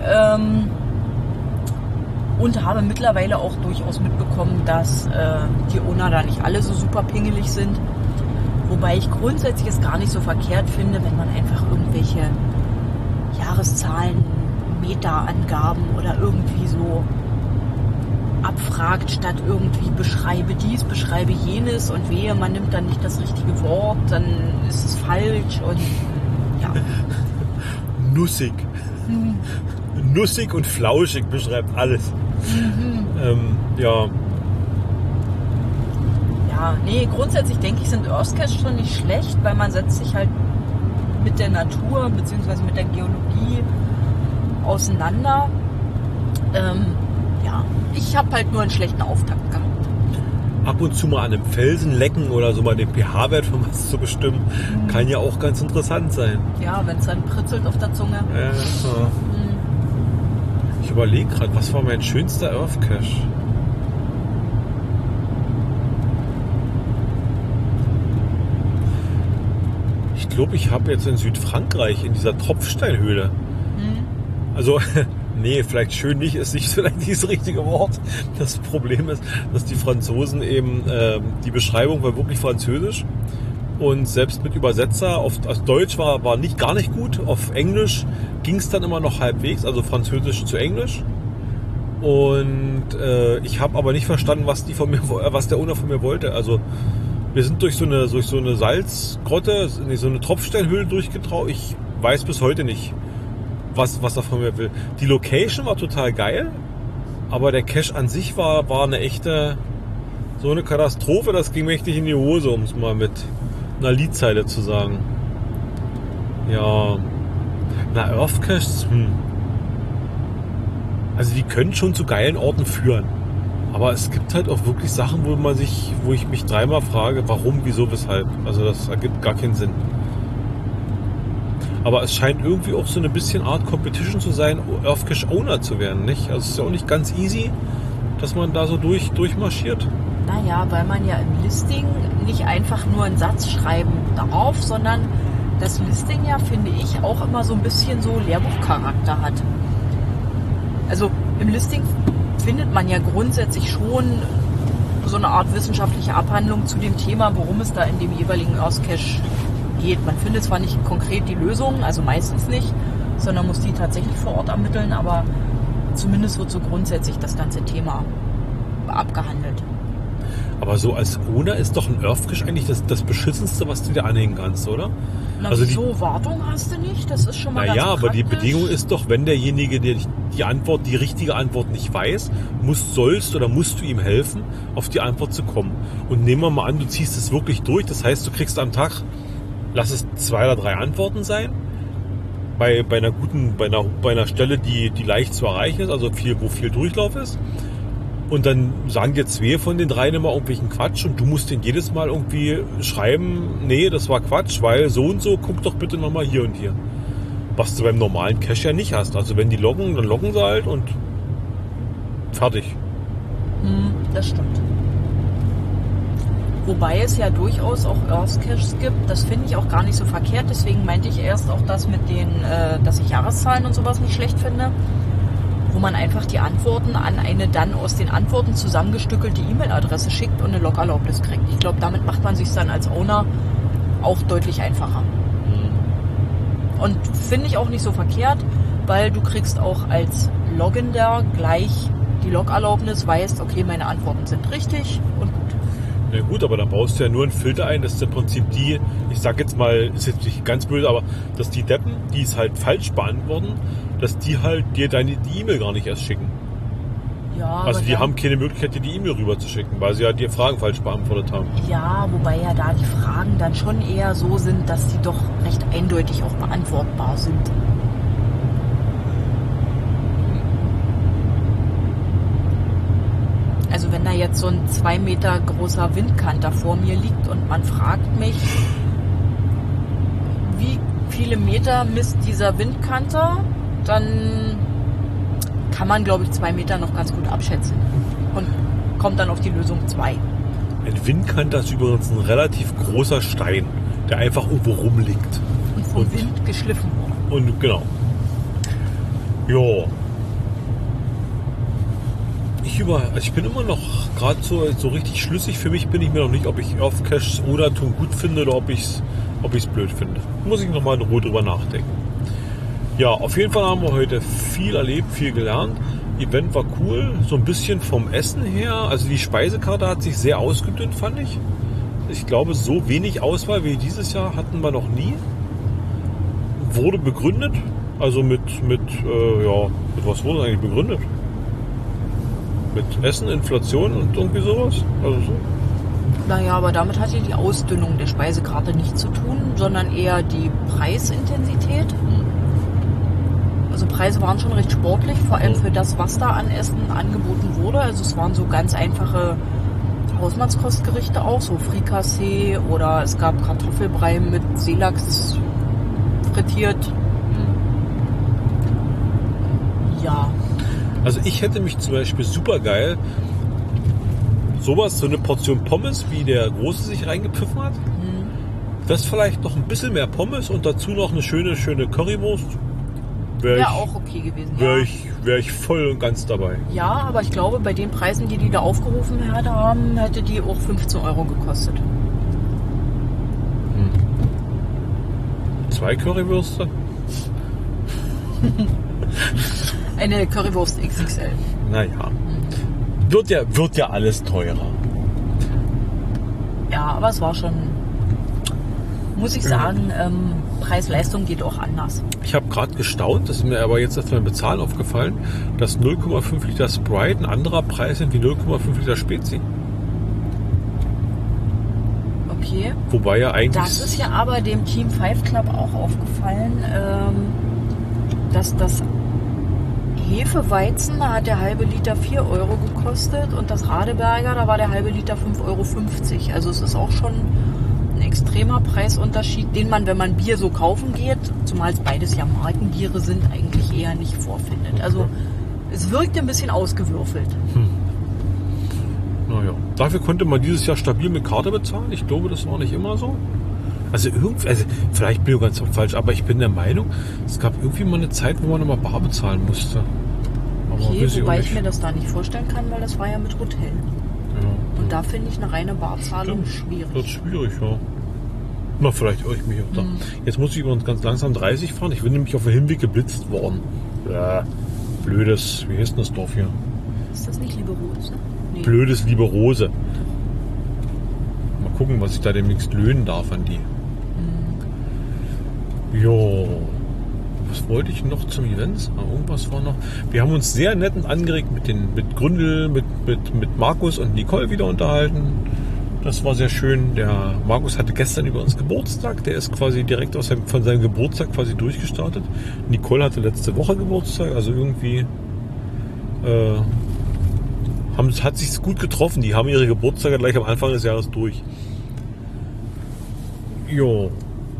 und habe mittlerweile auch durchaus mitbekommen, dass die Owner da nicht alle so super pingelig sind. Wobei ich grundsätzlich es gar nicht so verkehrt finde, wenn man einfach irgendwelche Jahreszahlen, Meterangaben oder irgendwie so abfragt, statt irgendwie beschreibe dies, beschreibe jenes und wehe, man nimmt dann nicht das richtige Wort, dann ist es falsch und ja. Nussig. Nussig und flauschig beschreibt alles. Ja. Ja, nee, grundsätzlich denke ich, sind Earth Caches schon nicht schlecht, weil man setzt sich halt mit der Natur bzw. mit der Geologie auseinander. Ja, ich habe halt nur einen schlechten Auftakt gehabt. Ab und zu mal an einem Felsen lecken oder so mal den pH-Wert von was zu bestimmen, kann ja auch ganz interessant sein. Ja, wenn es dann pritzelt auf der Zunge. Ja. Ich überlege gerade, was war mein schönster Earth Cache? Ich glaube, ich habe jetzt in Südfrankreich in dieser Tropfsteinhöhle. Also, nee, vielleicht schön nicht, ist nicht vielleicht das richtige Wort. Das Problem ist, dass die Franzosen eben, die Beschreibung war wirklich französisch und selbst mit Übersetzer auf Deutsch war gar nicht gut. Auf Englisch ging es dann immer noch halbwegs, also Französisch zu Englisch. Und ich habe aber nicht verstanden, was der Owner von mir wollte. Also wir sind durch so eine Salzgrotte, so eine Tropfsteinhöhle durchgetraut. Ich weiß bis heute nicht, was er von mir will. Die Location war total geil, aber der Cache an sich war eine echte, so eine Katastrophe, das ging mächtig in die Hose, um es mal mit einer Liedzeile zu sagen. Ja. Na, Earthcaches, Also die können schon zu geilen Orten führen. Aber es gibt halt auch wirklich Sachen, wo ich mich dreimal frage, warum, wieso, weshalb. Also das ergibt gar keinen Sinn. Aber es scheint irgendwie auch so eine bisschen Art Competition zu sein, Earthcache Owner zu werden, nicht? Also es ist ja auch nicht ganz easy, dass man da so durchmarschiert. Naja, weil man ja im Listing nicht einfach nur einen Satz schreiben darf, sondern das Listing ja, finde ich, auch immer so ein bisschen so Lehrbuchcharakter hat. Also im Listing findet man ja grundsätzlich schon so eine Art wissenschaftliche Abhandlung zu dem Thema, worum es da in dem jeweiligen Earthcache geht. Man findet zwar nicht konkret die Lösung, also meistens nicht, sondern muss die tatsächlich vor Ort ermitteln, aber zumindest wird so grundsätzlich das ganze Thema abgehandelt. Aber so als Owner ist doch ein Earthcache eigentlich das Beschissenste, was du dir anhängen kannst, oder? Na, also so Wartung hast du nicht, das ist schon mal ganz aber die praktisch. Bedingung ist doch, wenn derjenige die richtige Antwort nicht weiß, musst du ihm helfen, auf die Antwort zu kommen. Und nehmen wir mal an, du ziehst es wirklich durch, das heißt, du kriegst am Tag, lass es 2 oder 3 Antworten sein, bei einer Stelle, die leicht zu erreichen ist, also wo viel Durchlauf ist. Und dann sagen dir 2 von den 3 immer irgendwelchen Quatsch und du musst den jedes Mal irgendwie schreiben, nee, das war Quatsch, weil so und so, guck doch bitte nochmal hier und hier. Was du beim normalen Cache ja nicht hast. Also wenn die loggen, dann loggen sie halt und fertig. Das stimmt. Wobei es ja durchaus auch Earthcaches gibt, das finde ich auch gar nicht so verkehrt, deswegen meinte ich erst auch das mit dass ich Jahreszahlen und sowas nicht schlecht finde, wo man einfach die Antworten an eine dann aus den Antworten zusammengestückelte E-Mail-Adresse schickt und eine Log-Erlaubnis kriegt. Ich glaube, damit macht man sich dann als Owner auch deutlich einfacher. Und finde ich auch nicht so verkehrt, weil du kriegst auch als Loggender gleich die Log-Erlaubnis, weißt, okay, meine Antworten sind richtig und gut. Na gut, aber dann baust du ja nur einen Filter ein, dass im Prinzip ich sag jetzt mal, ist jetzt nicht ganz böse, aber dass die Deppen, die es halt falsch beantworten, dass die halt dir die E-Mail gar nicht erst schicken. Ja, also die haben keine Möglichkeit, dir die E-Mail rüber zu schicken, weil sie ja die Fragen falsch beantwortet haben. Ja, wobei ja da die Fragen dann schon eher so sind, dass sie doch recht eindeutig auch beantwortbar sind. Also wenn da jetzt so ein 2 Meter großer Windkanter vor mir liegt und man fragt mich, wie viele Meter misst dieser Windkanter, dann kann man, glaube ich, 2 Meter noch ganz gut abschätzen und kommt dann auf die Lösung 2. Ein Windkanter ist übrigens ein relativ großer Stein, der einfach irgendwo rumliegt. Und vom Wind geschliffen wurde. Und genau. Ja. Ich bin immer noch gerade so richtig schlüssig. Für mich bin ich mir noch nicht, ob ich Earthcaches oder Tun gut finde oder ob ich's blöd finde. Muss ich nochmal in Ruhe drüber nachdenken. Ja, auf jeden Fall haben wir heute viel erlebt, viel gelernt. Event war cool, so ein bisschen vom Essen her. Also die Speisekarte hat sich sehr ausgedünnt, fand ich. Ich glaube, so wenig Auswahl wie dieses Jahr hatten wir noch nie. Wurde begründet, also mit was wurde eigentlich begründet? Mit Essen, Inflation und irgendwie sowas? Also so. Naja, aber damit hat ja die Ausdünnung der Speisekarte nichts zu tun, sondern eher die Preisintensität. Also Preise waren schon recht sportlich, vor allem für das, was da an Essen angeboten wurde. Also es waren so ganz einfache Hausmannskostgerichte auch, so Frikassee oder es gab Kartoffelbrei mit Seelachs frittiert. Ja. Also ich hätte mich zum Beispiel super geil so eine Portion Pommes, wie der Große sich reingepfiffen hat. Das vielleicht noch ein bisschen mehr Pommes und dazu noch eine schöne Currywurst. Wäre auch okay gewesen. Wäre ich voll und ganz dabei. Ja, aber ich glaube, bei den Preisen, die da aufgerufen haben, hätte die auch 15 € gekostet. 2 Currywürste? Eine Currywurst XXL. Naja. Wird ja alles teurer. Ja, aber es war schon, muss ich sagen, Preis-Leistung geht auch anders. Ich habe gerade gestaunt, das ist mir aber jetzt erst beim Bezahlen aufgefallen, dass 0,5 Liter Sprite ein anderer Preis sind wie 0,5 Liter Spezi. Okay, Okay. Wobei ja eigentlich... Das ist ja aber dem Team 5 Club auch aufgefallen, dass das Hefeweizen, da hat der halbe Liter 4 Euro gekostet und das Radeberger, da war der halbe Liter 5,50 Euro. Also es ist auch schon ein extremer Preisunterschied, den man, wenn man Bier so kaufen geht, zumal es beides ja Markenbiere sind, eigentlich eher nicht vorfindet. Also es wirkte ein bisschen ausgewürfelt. Naja, dafür konnte man dieses Jahr stabil mit Karte bezahlen. Ich glaube, das war nicht immer so. Also vielleicht bin ich ganz falsch, aber ich bin der Meinung, es gab irgendwie mal eine Zeit, wo man immer bar bezahlen musste. Aber okay, wobei ich mir das da nicht vorstellen kann, weil das war ja mit Hotel. Ja. Und da finde ich eine reine Barzahlung schwierig. Das ist schwierig, ja. Na, vielleicht irre ich mich auch da. Jetzt muss ich übrigens ganz langsam 30 fahren. Ich bin nämlich auf dem Hinweg geblitzt worden. Ja, blödes, wie heißt denn das Dorf hier? Ist das nicht Lieberose? Nee. Blödes Lieberose. Mal gucken, was ich da demnächst löhnen darf an die. Jo, was wollte ich noch zum Event? Irgendwas war noch. Wir haben uns sehr nett und angeregt mit Gründel, mit Markus und Nicole wieder unterhalten. Das war sehr schön. Der Markus hatte gestern über uns Geburtstag. Der ist quasi direkt von seinem Geburtstag quasi durchgestartet. Nicole hatte letzte Woche Geburtstag. Also irgendwie hat sich's gut getroffen. Die haben ihre Geburtstage gleich am Anfang des Jahres durch. Jo.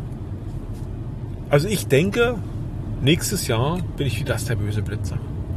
Also ich denke, nächstes Jahr bin ich wieder der böse Blitzer.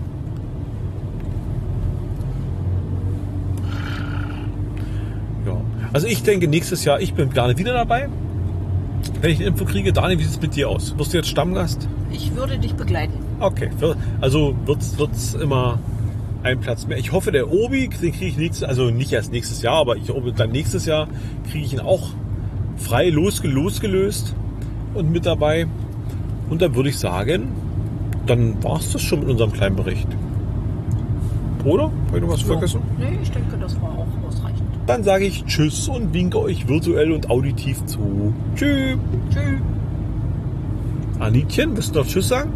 Ja. Also ich denke, nächstes Jahr, ich bin gerne wieder dabei. Wenn ich eine Info kriege, Daniel, wie sieht es mit dir aus? Wirst du jetzt Stammgast? Ich würde dich begleiten. Okay, also wird's immer ein Platz mehr. Ich hoffe, der Obi, den kriege ich nicht erst nächstes Jahr, aber ich hoffe, dann nächstes Jahr kriege ich ihn auch frei losgelöst und mit dabei. Und dann würde ich sagen, dann war es das schon mit unserem kleinen Bericht. Oder? Habe ich noch was vergessen? Nee, ich denke, das war auch ausreichend. Dann sage ich Tschüss und winke euch virtuell und auditiv zu. Tschüss. Tschüss. Anitchen, willst du noch Tschüss sagen?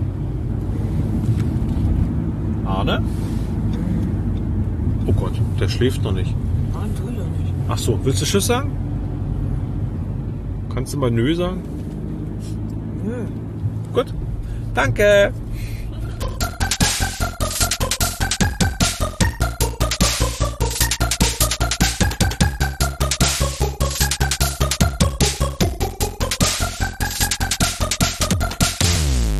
Arne? Oh Gott, der schläft noch nicht. Nein, tu ja nicht. Ach so, willst du Tschüss sagen? Kannst du mal Nö sagen? Nö. Gut, danke.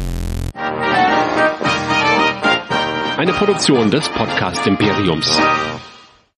Eine Produktion des Podcast Imperiums.